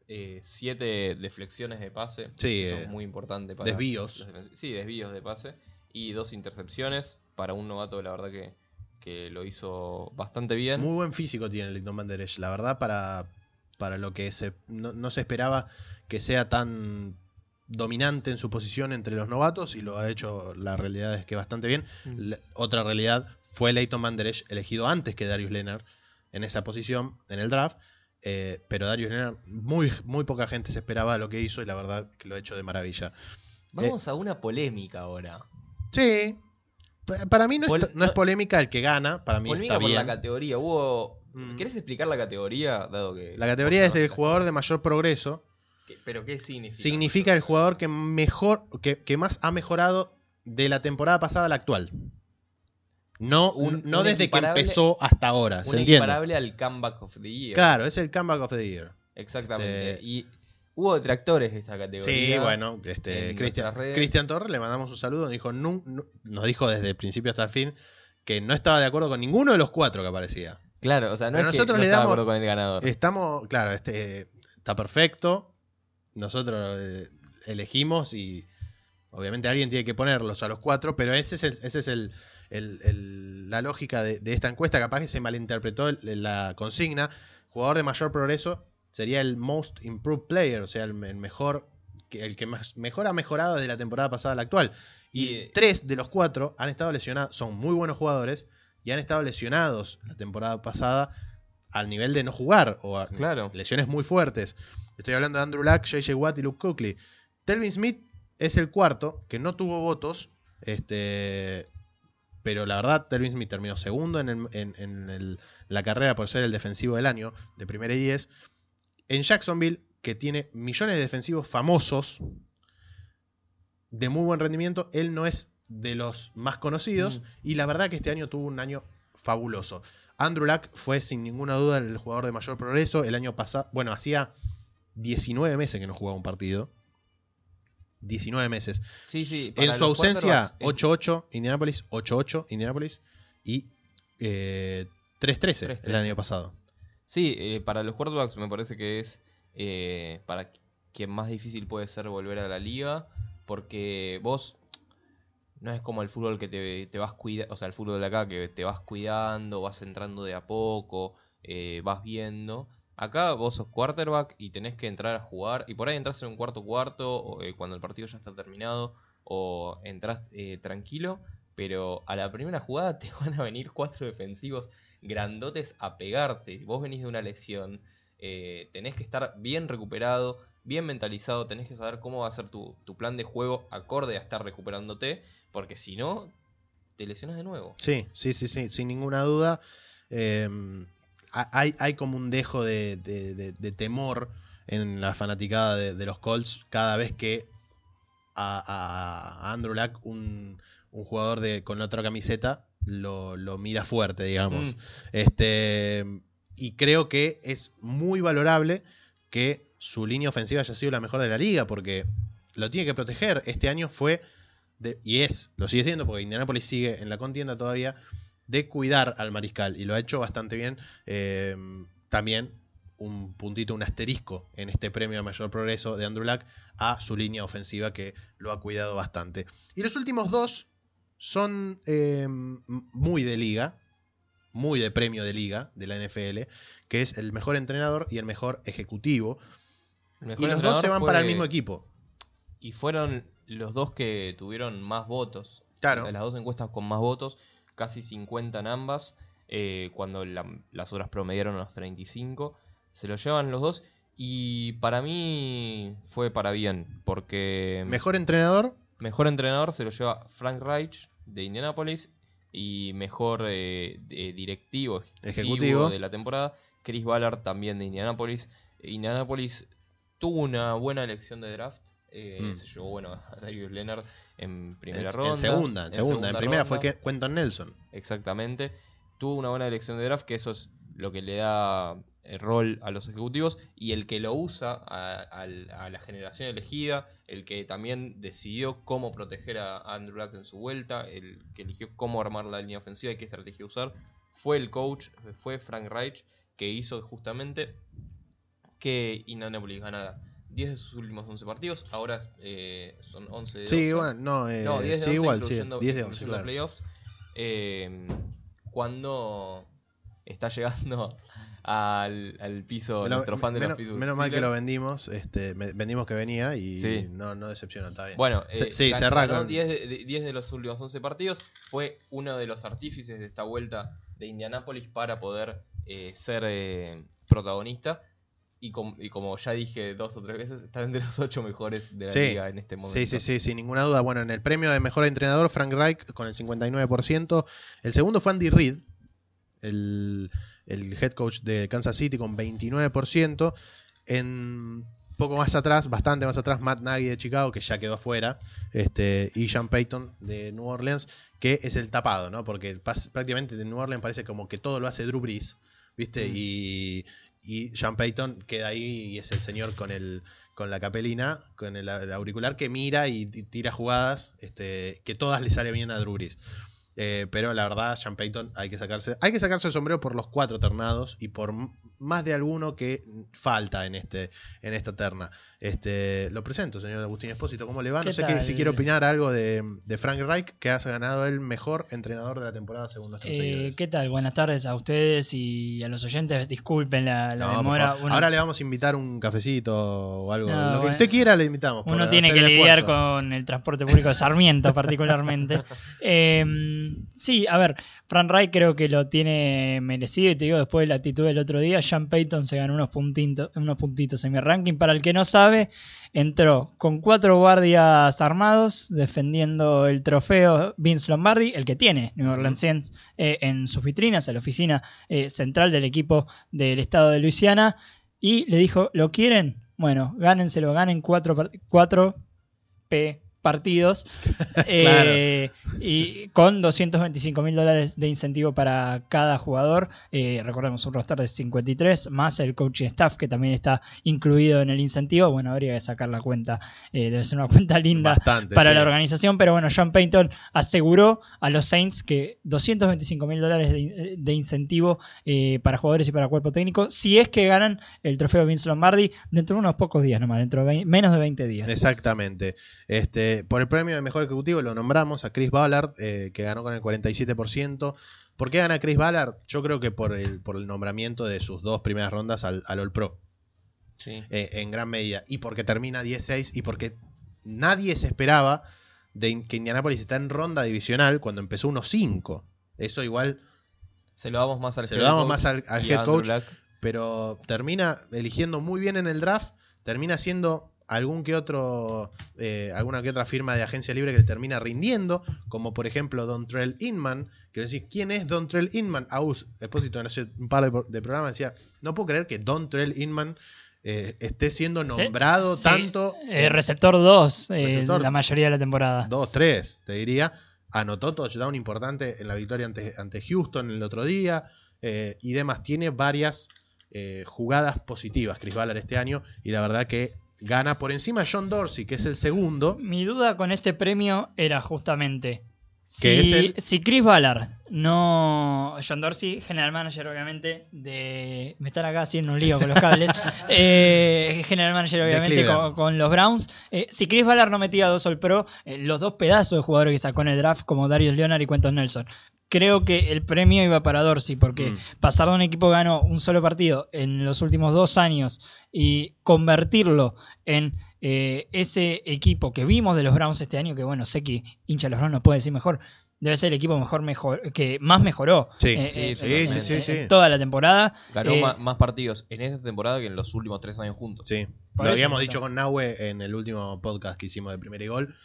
7 deflexiones de pase, sí, eso es muy importante para desvíos. Desvíos de pase, y 2 intercepciones para un novato. La verdad que lo hizo bastante bien. Muy buen físico tiene Leighton Vander Esch, la verdad, para lo que no se esperaba que sea tan dominante en su posición entre los novatos, y lo ha hecho, la realidad es que bastante bien. Otra realidad fue Leighton Vander Esch elegido antes que Darius Leonard en esa posición en el draft, pero Darius Leonard, muy poca gente se esperaba lo que hizo, y la verdad que lo ha hecho de maravilla. Vamos a una polémica ahora. Sí, para mí no es polémica el que gana, para mí polémica está bien. Por la categoría. ¿Querés explicar la categoría? Dado que la categoría es del jugador de mayor progreso. ¿Pero qué significa? Significa el jugador que más ha mejorado de la temporada pasada a la actual. No desde que empezó hasta ahora, ¿se entiende? Equiparable al Comeback of the Year. Claro, es el Comeback of the Year. Exactamente. Y hubo detractores de esta categoría. Sí, bueno, Cristian Torres, le mandamos un saludo, nos dijo desde el principio hasta el fin que no estaba de acuerdo con ninguno de los 4 que aparecía. Claro, o sea, no pero es nosotros que no le estaba de damos, acuerdo con el ganador. Claro, está perfecto. Nosotros elegimos y obviamente alguien tiene que ponerlos a los 4, pero ese es la lógica de esta encuesta. Capaz que se malinterpretó la consigna. Jugador de mayor progreso sería el most improved player, o sea, el mejor, el que mejor ha mejorado desde la temporada pasada a la actual. Y 3 de los 4 han estado lesionados, son muy buenos jugadores y han estado lesionados la temporada pasada al nivel de no jugar, o lesiones muy fuertes. Estoy hablando de Andrew Luck, J.J. Watt y Luke Kuechly. Telvin Smith es el cuarto, que no tuvo votos, pero la verdad Telvin Smith terminó segundo en la carrera por ser el defensivo del año de Primera y 10. En Jacksonville, que tiene millones de defensivos famosos de muy buen rendimiento, él no es de los más conocidos, y la verdad que este año tuvo un año fabuloso. Andrew Luck fue sin ninguna duda el jugador de mayor progreso. El año pasado, bueno, hacía 19 meses que no jugaba un partido. 19 meses. Sí, en su ausencia, 8-8 Indianapolis Indianapolis y 3-13 el año pasado. Sí, para los quarterbacks me parece que es para quien más difícil puede ser volver a la liga, porque vos no es como el fútbol que te vas cuidando, o sea, el fútbol de acá que te vas cuidando, vas entrando de a poco, vas viendo. Acá vos sos quarterback y tenés que entrar a jugar, y por ahí entras en un cuarto cuando el partido ya está terminado, o entras tranquilo, pero a la primera jugada te van a venir 4 defensivos grandotes a pegarte. Vos venís de una lesión, tenés que estar bien recuperado, bien mentalizado, tenés que saber cómo va a ser tu plan de juego acorde a estar recuperándote, porque si no, te lesionas de nuevo. Sí, sin ninguna duda. Hay como un dejo de temor en la fanaticada de los Colts cada vez que a Andrew Luck, un jugador con otra camiseta, lo mira fuerte, digamos. Y creo que es muy valorable que su línea ofensiva haya sido la mejor de la liga, porque lo tiene que proteger. Este año fue, lo sigue siendo, porque Indianapolis sigue en la contienda todavía, de cuidar al mariscal, y lo ha hecho bastante bien. También un puntito, un asterisco en este premio de mayor progreso de Andrew Luck a su línea ofensiva, que lo ha cuidado bastante. Y los últimos dos son muy de liga, muy de premio de liga de la NFL, que es el mejor entrenador y el mejor ejecutivo. Y los dos se van para el mismo equipo. Y fueron los dos que tuvieron más votos. Claro. Las dos encuestas con más votos, casi 50 en ambas, cuando las otras promediaron los 35. Se lo llevan los dos, y para mí fue para bien, porque... Mejor entrenador se lo lleva Frank Reich de Indianapolis, y mejor ejecutivo de la temporada, Chris Ballard también de Indianapolis. Indianapolis tuvo una buena elección de draft. Se llevó a Darius Leonard en primera ronda. En segunda. En primera ronda fue Quentin Nelson. Exactamente. Tuvo una buena elección de draft, que eso es lo que le da el rol a los ejecutivos, y el que lo usa a la generación elegida, el que también decidió cómo proteger a Andrew Luck en su vuelta, el que eligió cómo armar la línea ofensiva y qué estrategia usar, fue el coach, fue Frank Reich, que hizo justamente que Indianapolis ganara 10 de sus últimos 11 partidos. Ahora son 11 de 12. Sí, bueno, 10 de 11, igual, incluyendo, 10 de 11, incluyendo claro. playoffs. Cuando está llegando al piso, nuestro fan de los Pittsburgh menos mal que lo vendimos, vendimos que venía y sí. no decepcionó, está bien. Bueno, ganó 10 de los últimos 11 partidos, fue uno de los artífices de esta vuelta de Indianapolis para poder ser protagonista, y como ya dije 2 o 3 veces, está entre los 8 mejores de la liga en este momento. Sí, sin ninguna duda. Bueno, en el premio de mejor entrenador, Frank Reich con el 59%, el segundo fue Andy Reid, el head coach de Kansas City, con 29%. Bastante más atrás, Matt Nagy de Chicago, que ya quedó afuera, y Sean Payton de New Orleans, que es el tapado, ¿no? Porque prácticamente de New Orleans parece como que todo lo hace Drew Brees, ¿viste? Y Sean Payton queda ahí y es el señor con la capelina, con el auricular, que mira y tira jugadas, que todas le sale bien a Drew Brees. Pero la verdad, Sean Payton hay que sacarse el sombrero por los 4 ternados y por más de alguno que falta en esta terna. Lo presento, señor Agustín Espósito, ¿cómo le va? No sé si quiere opinar algo de Frank Reich, que ha ganado el mejor entrenador de la temporada según nuestros seguidores. ¿Qué tal? Buenas tardes a ustedes y a los oyentes. Disculpen la demora. Ahora le vamos a invitar un cafecito o algo. Lo que usted quiera le invitamos. Uno tiene que lidiar con el transporte público de Sarmiento particularmente. Sí, a ver, Frank Reich creo que lo tiene merecido, y te digo, después de la actitud del otro día, Sean Payton se ganó unos puntitos en mi ranking. Para el que no sabe, entró con 4 guardias armados defendiendo el trofeo Vince Lombardi, el que tiene New Orleans Saints en sus vitrinas, en la oficina central del equipo del estado de Luisiana, y le dijo, ¿lo quieren? Bueno, gánenselo, ganen 4 P partidos. Claro. Y con $225,000 de incentivo para cada jugador. Recordemos un roster de 53, más el coaching staff que también está incluido en el incentivo. Bueno, habría que sacar la cuenta. Debe ser una cuenta linda Bastante, para sí. la organización. Pero bueno, Sean Payton aseguró a los Saints que $225,000 de incentivo para jugadores y para cuerpo técnico, si es que ganan el trofeo Vince Lombardi dentro de unos pocos días nomás, dentro de menos de 20 días. Exactamente. Por el premio de mejor ejecutivo lo nombramos a Chris Ballard, que ganó con el 47%. ¿Por qué gana Chris Ballard? Yo creo que por el nombramiento de sus 2 primeras rondas al All Pro. Sí. En gran medida. Y porque termina 16 y porque nadie se esperaba que Indianapolis está en ronda divisional cuando empezó 1-5. Eso igual Se lo damos más al se lo damos más al y a head Andrew coach, Luck. pero termina eligiendo muy bien en el draft, termina siendo alguna que otra firma de agencia libre que le termina rindiendo, como por ejemplo Dontrell Inman, que decís, ¿quién es Dontrell Inman? Aus Expósito en hace un par de programas decía, no puedo creer que Dontrell Inman esté siendo nombrado Sí, tanto. receptor 2 receptor la mayoría de la temporada. 2-3, te diría. Anotó touchdown importante en la victoria ante Houston el otro día y demás. Tiene varias jugadas positivas Chris Ballard este año y la verdad que gana por encima de John Dorsey, que es el segundo. Mi duda con este premio era justamente ¿Qué es si Chris Ballard no... John Dorsey, general manager obviamente me están acá haciendo un lío con los cables. General manager obviamente con los Browns. Si Chris Ballard no metía 2 All Pro, los 2 pedazos de jugadores que sacó en el draft como Darius Leonard y Quentin Nelson, creo que el premio iba para Dorsey, porque pasar de un equipo que ganó un solo partido en los últimos 2 años y convertirlo en ese equipo que vimos de los Browns este año, que bueno, sé que hincha de los Browns no puede decir mejor, debe ser el equipo que más mejoró Sí, en toda la temporada. Ganó más partidos en esta temporada que en los últimos 3 años juntos. Sí, Por lo eso habíamos me dicho con Nahue en el último podcast que hicimos de Primer y Gol.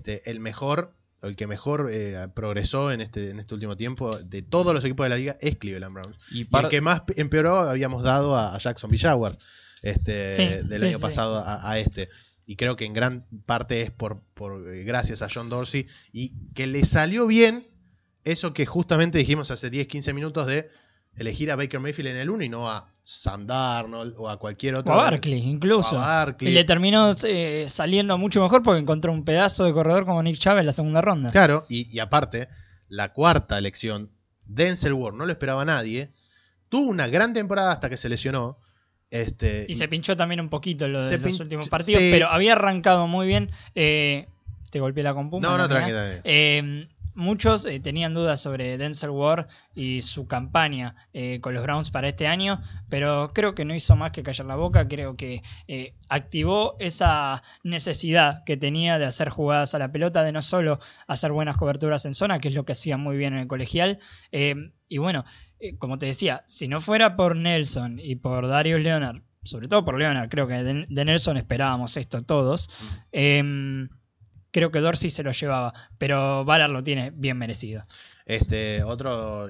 El que mejor progresó en este último tiempo de todos los equipos de la liga es Cleveland Browns. Y el que más empeoró habíamos dado a Jacksonville Jaguars del año pasado a este. Y creo que en gran parte es por gracias a John Dorsey y que le salió bien eso que justamente dijimos hace 10-15 minutos de elegir a Baker Mayfield en el 1 y no a Sam Darnold o a cualquier otro. O a Barkley incluso. Barkley. Y le terminó saliendo mucho mejor porque encontró un pedazo de corredor como Nick Chubb en la segunda ronda. Claro, y aparte, la cuarta elección, Denzel Ward, no lo esperaba nadie. Tuvo una gran temporada hasta que se lesionó. Y se pinchó también un poquito en los últimos partidos, sí. Pero había arrancado muy bien. Te golpeé la compu. No, tranquila. Muchos tenían dudas sobre Denzel Ward y su campaña con los Browns para este año, pero creo que no hizo más que callar la boca. Creo que activó esa necesidad que tenía de hacer jugadas a la pelota, de no solo hacer buenas coberturas en zona, que es lo que hacía muy bien en el colegial. Y bueno, como te decía, si no fuera por Nelson y por Darius Leonard, sobre todo por Leonard, creo que de Nelson esperábamos esto todos, creo que Dorsey se lo llevaba, pero Ballard lo tiene bien merecido. Otro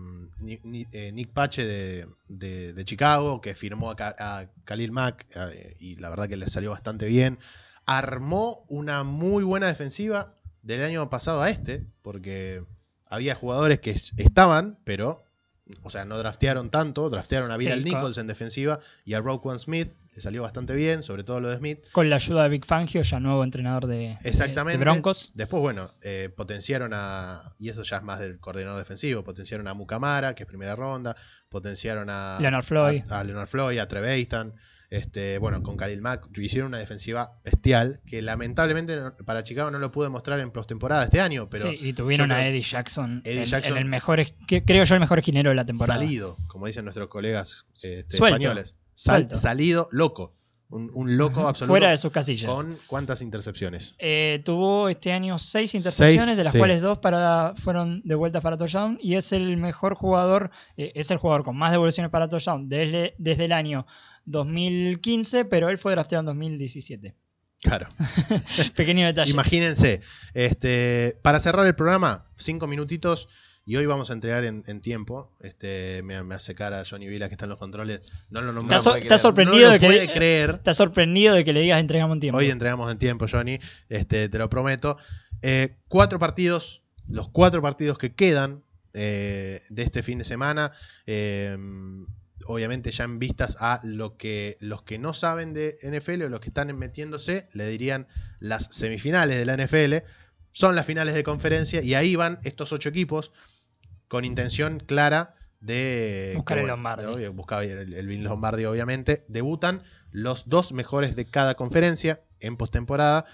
Nick Pache de Chicago, que firmó a Khalil Mack y la verdad que le salió bastante bien. Armó una muy buena defensiva del año pasado a porque había jugadores que estaban, pero no draftearon tanto. Draftearon a Viral Nichols en defensiva y a Roquan Smith. Le salió bastante bien, sobre todo lo de Smith. Con la ayuda de Vic Fangio, ya nuevo entrenador de Broncos. Después, potenciaron y eso ya es más del coordinador defensivo, potenciaron a Mukamara, que es primera ronda, potenciaron a Leonard Floyd, a Trevathan. Con Khalil Mack hicieron una defensiva bestial que lamentablemente para Chicago no lo pudo demostrar en postemporada este año, pero sí, y tuvieron a Eddie Jackson en el mejor, creo yo, el mejor esquinero de la temporada. Salido, como dicen nuestros colegas españoles. Salido, loco. Un loco absoluto. Fuera de sus casillas. ¿Con cuántas intercepciones? Tuvo este año 6 intercepciones, de las cuales 2 fueron devueltas para touchdown, y es el mejor jugador, es el jugador con más devoluciones para touchdown desde el año 2015, pero él fue drafteado en 2017. Claro. Pequeño detalle. Imagínense. Para cerrar el programa, 5 minutitos. Y hoy vamos a entregar en tiempo. Me hace cara Johnny Vila, que está en los controles. No lo nombramos. ¿Estás sorprendido, no lo puede creer. ¿Estás sorprendido de que le digas entregamos en tiempo? Hoy entregamos en tiempo, Johnny. Te lo prometo. 4 partidos. Los 4 partidos que quedan de este fin de semana. Obviamente ya en vistas a lo que los que no saben de NFL o los que están metiéndose, le dirían las semifinales de la NFL. Son las finales de conferencia y ahí van estos 8 equipos con intención clara de buscar el Lombardi. Buscar el Vince Lombardi, obviamente. Debutan los 2 mejores de cada conferencia en postemporada.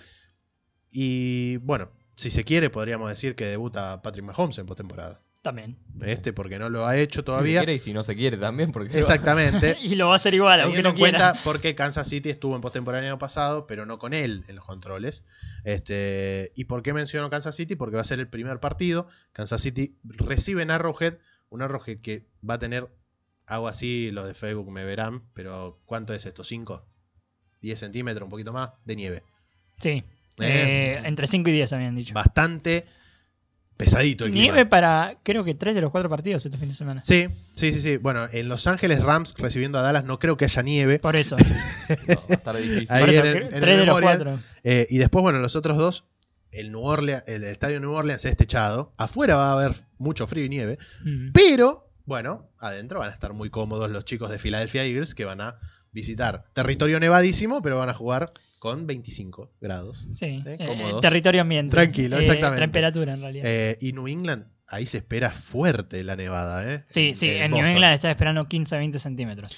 Y bueno, si se quiere, podríamos decir que debuta Patrick Mahomes en postemporada. También. Porque no lo ha hecho todavía. Si se quiere y si no se quiere también. Porque exactamente. Y lo va a hacer igual, aunque no quiera. Cuenta porque Kansas City estuvo en postemporada el año pasado, pero no con él en los controles. ¿Y por qué menciono Kansas City? Porque va a ser el primer partido. Kansas City recibe en Arrowhead, un Arrowhead que va a tener, hago así, los de Facebook me verán, pero ¿cuánto es esto? ¿5? ¿10 centímetros? Un poquito más de nieve. Sí. Entre 5 y 10 habían dicho. Bastante pesadito el nieve clima. Para, creo que 3 de los 4 partidos este fin de semana. Sí. Bueno, en Los Ángeles Rams recibiendo a Dallas no creo que haya nieve. Por eso. No, va a estar difícil. Ahí Por eso, en 3 de los 4. Y después, bueno, los otros 2, el estadio New Orleans es techado. Afuera va a haber mucho frío y nieve. Pero, bueno, adentro van a estar muy cómodos los chicos de Philadelphia Eagles que van a visitar territorio nevadísimo, pero van a jugar con 25 grados. Sí, cómodos. Territorio ambiente. Tranquilo, exactamente. Temperatura en realidad. Y New England, ahí se espera fuerte la nevada. Sí, en New England está esperando 15-20 centímetros.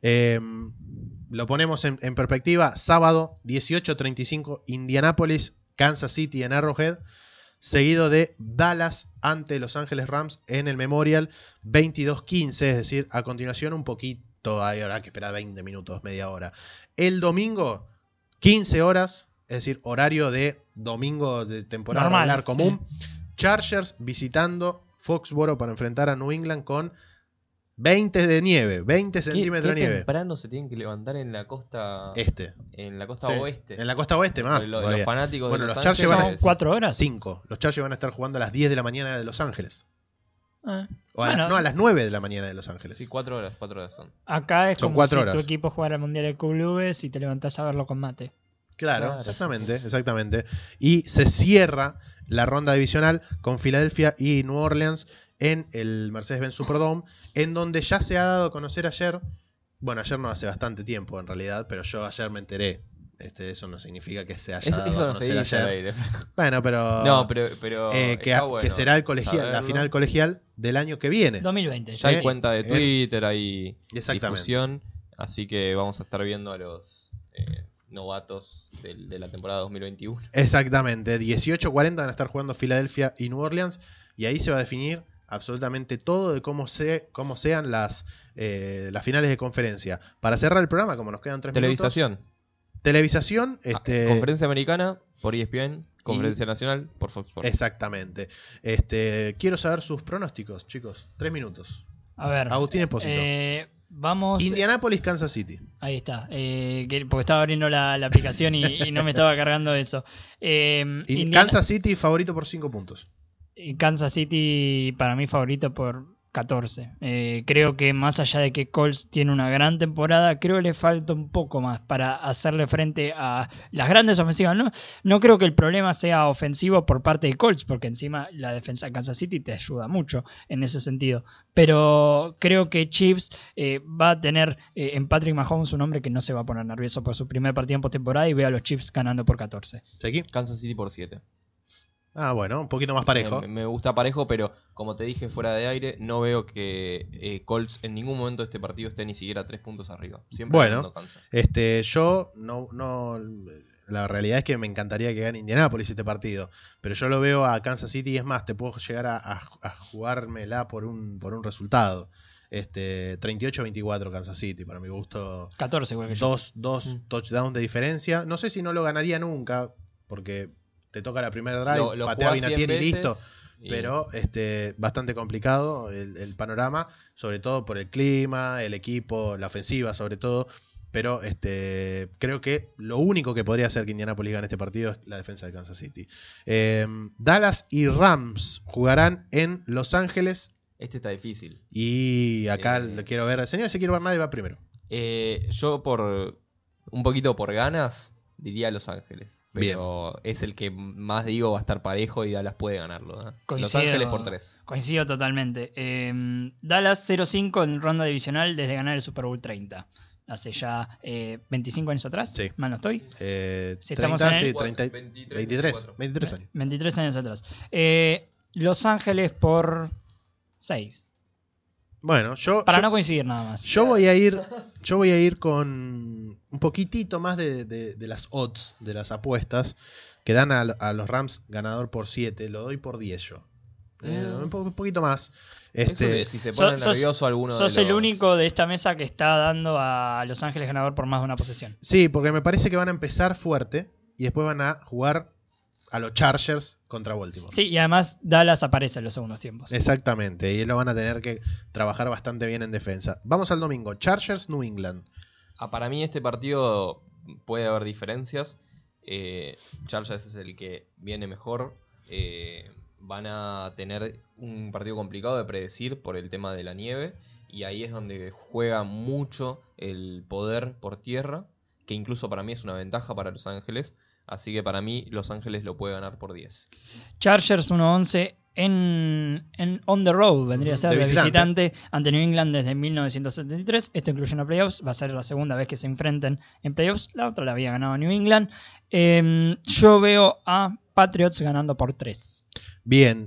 Lo ponemos en perspectiva. Sábado, 18:35, Indianapolis, Kansas City en Arrowhead. Seguido de Dallas ante Los Ángeles Rams en el Memorial, 22:15, es decir, a continuación un poquito, hay hora que esperar 20 minutos, media hora. El domingo, 15 horas, es decir, horario de domingo de temporada normal, regular común. Sí. Chargers visitando Foxboro para enfrentar a New England con 20 de nieve, 20 centímetros de nieve. Temprano se tienen que levantar en la costa en la costa oeste. En la costa oeste más. Los fanáticos bueno, de los Los Chargers Ángeles. ¿Son 4 horas? 5. Los Chargers van a estar jugando a las 10 de la mañana de Los Ángeles. O Bueno, a las 9 de la mañana de Los Ángeles. Sí, 4 horas son. Acá es Son como 4 si horas. tu equipo jugara el Mundial de Clubes y te levantás a verlo con mate. Claro, exactamente. Y se cierra la ronda divisional con Filadelfia y New Orleans en el Mercedes-Benz Superdome, en donde ya se ha dado a conocer ayer. Bueno, ayer no, hace bastante tiempo en realidad, pero yo ayer me enteré. Eso no significa que se haya dado Eso a no se conocer dice ayer. al aire. Bueno, pero... No, pero está bueno que será el colegial, la saberlo. final colegial del año que viene. 2020. Ya hay sí. cuenta de Twitter, hay Exactamente. difusión, así que vamos a estar viendo a los novatos de la temporada 2021. Exactamente, 18:40 van a estar jugando Filadelfia y New Orleans, y ahí se va a definir absolutamente todo de cómo sean las finales de conferencia. Para cerrar el programa, como nos quedan 3 minutos. Televisación. Conferencia americana por ESPN, Conferencia Nacional por Fox Sports. Exactamente. Quiero saber sus pronósticos, chicos. 3 minutos. A ver. Agustín Espósito. Vamos. Indianapolis, Kansas City. Ahí está. Porque estaba abriendo la aplicación y no me estaba cargando eso. Kansas City favorito por 5 puntos. Kansas City para mí favorito por 14. Creo que más allá de que Colts tiene una gran temporada, creo que le falta un poco más para hacerle frente a las grandes ofensivas. No creo que el problema sea ofensivo por parte de Colts, porque encima la defensa de Kansas City te ayuda mucho en ese sentido. Pero creo que Chiefs va a tener en Patrick Mahomes un hombre que no se va a poner nervioso por su primer partido en postemporada, y veo a los Chiefs ganando por 14. ¿Seguí? Kansas City por 7. Ah, bueno, un poquito más parejo. Me gusta parejo, pero como te dije fuera de aire, no veo que Colts en ningún momento de este partido esté ni siquiera 3 puntos arriba. Siempre Bueno, Kansas. Yo no. La realidad es que me encantaría que gane Indianapolis este partido, pero yo lo veo a Kansas City, y es más, te puedo llegar a jugármela por un resultado. 38-24 Kansas City, para mi gusto. 14 igual que yo. Dos touchdowns de diferencia. No sé si no lo ganaría nunca, porque te toca la primera drive, Lo patea jugás 100 Vinatieri y listo. veces y- Pero bastante complicado el panorama, sobre todo por el clima, el equipo, la ofensiva sobre todo. pero creo que lo único que podría hacer que Indianapolis gane este partido es la defensa de Kansas City. Dallas y Rams jugarán en Los Ángeles. Este está difícil. Y acá lo quiero ver. El señor Ezequiel Bernal va primero. Yo un poquito por ganas diría Los Ángeles. Pero es el que más digo va a estar parejo y Dallas puede ganarlo. Los Ángeles por 3. Coincido totalmente. Dallas 0-5 en ronda divisional desde ganar el Super Bowl 30. Hace ya 25 años atrás. Sí. ¿Mal no estoy? Si 30, estamos en sí, 23 años. 23 años atrás. Los Ángeles por 6. Bueno, Para no coincidir nada más. Yo voy a ir con un poquitito más de las odds, de las apuestas, que dan a los Rams ganador por 7. Lo doy por 10 yo. Un poquito más. Si se pone nervioso alguno sos el único de esta mesa que está dando a Los Ángeles ganador por más de una posesión. Sí, porque me parece que van a empezar fuerte y después van a jugar a los Chargers contra Baltimore. Sí, y además Dallas aparece en los segundos tiempos. Exactamente, y ellos van a tener que trabajar bastante bien en defensa. Vamos al domingo, Chargers, New England. Para mí este partido puede haber diferencias. Chargers es el que viene mejor. Van a tener un partido complicado de predecir por el tema de la nieve. Y ahí es donde juega mucho el poder por tierra, que incluso para mí es una ventaja para Los Ángeles. Así que para mí Los Ángeles lo puede ganar por 10. Chargers 1-11 en on the road, vendría a ser de visitante ante New England desde 1973. Esto incluye una playoffs. Va a ser la segunda vez que se enfrenten en playoffs. La otra la había ganado New England. Yo veo a Patriots ganando por 3. Bien,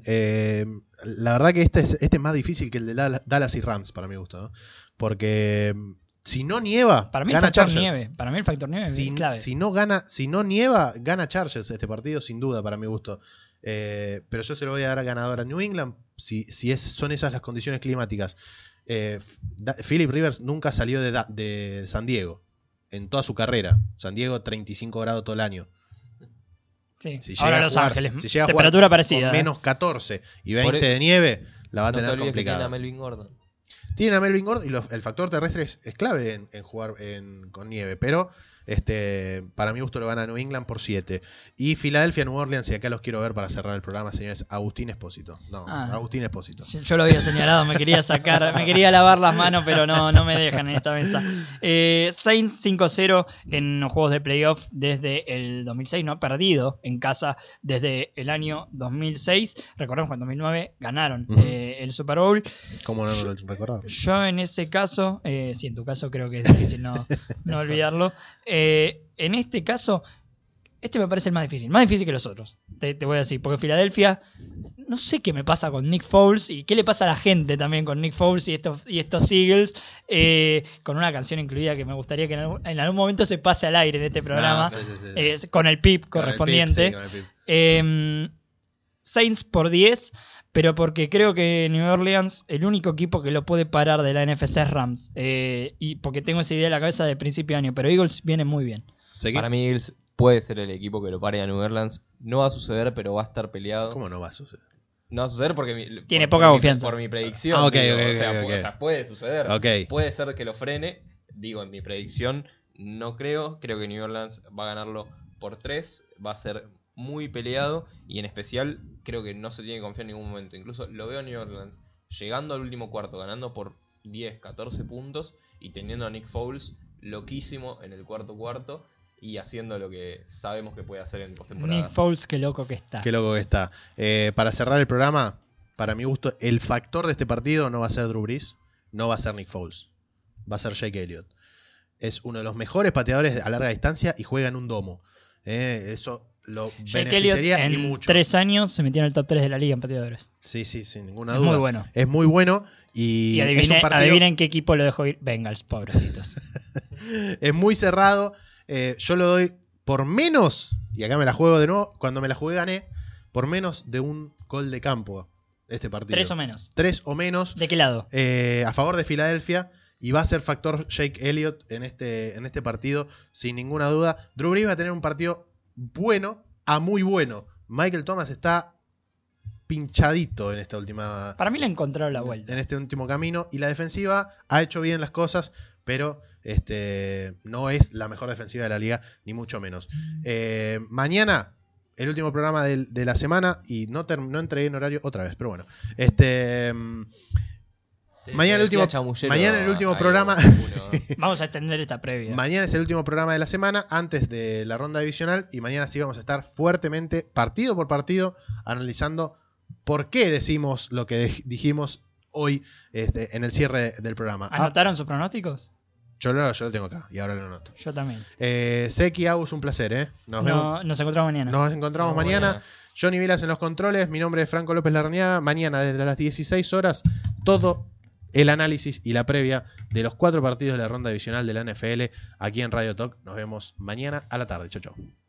la verdad que este es más difícil que el de Dallas y Rams para mi gusto, ¿no? Porque si no nieva, para mí gana el factor Chargers. nieve. Para mí el factor nieve es clave. Si no nieva, gana Chargers este partido sin duda para mi gusto. Pero yo se lo voy a dar a ganador a New England si son esas las condiciones climáticas. Philip Rivers nunca salió de San Diego en toda su carrera. San Diego 35 grados todo el año. Sí. Si Ahora llega Los a jugar, Ángeles, si llega a temperatura jugar parecida. Con menos 14 y 20 de nieve, la va a tener complicada. Tiene a Melvin Gordon. Tienen a Melvin Gordon y el factor terrestre es clave en jugar con nieve, pero para mi gusto lo gana New England por 7. Y Filadelfia, New Orleans, y acá los quiero ver para cerrar el programa, señores, Agustín Espósito. Agustín Espósito. Yo lo había señalado, me quería lavar las manos, pero no me dejan en esta mesa. Saints 5-0 en los juegos de playoff desde el 2006, no ha perdido en casa desde el año 2006. Recordemos que en 2009 ganaron el Super Bowl. ¿Cómo no lo recordaba? Yo en ese caso, sí, en tu caso creo que es difícil no olvidarlo. En este caso, este me parece el más difícil que los otros, te voy a decir, porque Filadelfia, no sé qué me pasa con Nick Foles y qué le pasa a la gente también con Nick Foles y estos Eagles, con una canción incluida que me gustaría que en algún momento se pase al aire en este programa, sí. Con el pip correspondiente. Con el pip. Saints por 10. Pero porque creo que New Orleans, el único equipo que lo puede parar de la NFC es Rams. Y porque tengo esa idea en la cabeza de principio de año. Pero Eagles viene muy bien. Para mí Eagles puede ser el equipo que lo pare a New Orleans. No va a suceder, pero va a estar peleado. ¿Cómo no va a suceder? No va a suceder porque tiene poca confianza. Por mi predicción. Okay. O sea, puede suceder. Okay. Puede ser que lo frene. Digo, en mi predicción no creo. Creo que New Orleans va a ganarlo por 3. Va a ser muy peleado y en especial creo que no se tiene que confiar en ningún momento. Incluso lo veo a New Orleans llegando al último cuarto, ganando por 10, 14 puntos y teniendo a Nick Foles loquísimo en el cuarto y haciendo lo que sabemos que puede hacer en postemporada. Nick Foles, qué loco que está. Para cerrar el programa, para mi gusto, el factor de este partido no va a ser Drew Brees, no va a ser Nick Foles, va a ser Jake Elliott. Es uno de los mejores pateadores a larga distancia y juega en un domo. Eso lo beneficiaría y mucho. 3 años se metió en el top 3 de la liga en pateadores. Sí, sin ninguna duda. Muy bueno. Es muy bueno y adivinen qué equipo lo dejó ir. Bengals, pobrecitos. Es muy cerrado. Yo lo doy por menos, y acá me la juego de nuevo, cuando me la jugué gané, por menos de un gol de campo este partido. 3 o menos. 3 o menos. ¿De qué lado? A favor de Filadelfia. Y va a ser factor Jake Elliott en este partido, sin ninguna duda. Drew Brees va a tener un partido bueno a muy bueno. Michael Thomas está pinchadito en esta última. Para mí le encontraron la vuelta. En este último camino. Y la defensiva ha hecho bien las cosas. pero no es la mejor defensiva de la liga, ni mucho menos. Mañana, el último programa de la semana, y no entregué en horario otra vez, pero bueno. Mañana el último programa. Vamos a extender esta previa. Mañana es el último programa de la semana antes de la ronda divisional, y mañana sí vamos a estar fuertemente, partido por partido, analizando por qué decimos lo que dijimos hoy en el cierre del programa. ¿Anotaron sus pronósticos? Yo lo tengo acá y ahora lo anoto. Yo también. Seki, Agus, un placer. Nos encontramos mañana. Nos encontramos mañana. Johnny Vilas en los controles. Mi nombre es Franco López Larrañaga. Mañana desde las 16 horas todo el análisis y la previa de los 4 partidos de la ronda divisional de la NFL aquí en Radio Talk. Nos vemos mañana a la tarde. Chau, chau.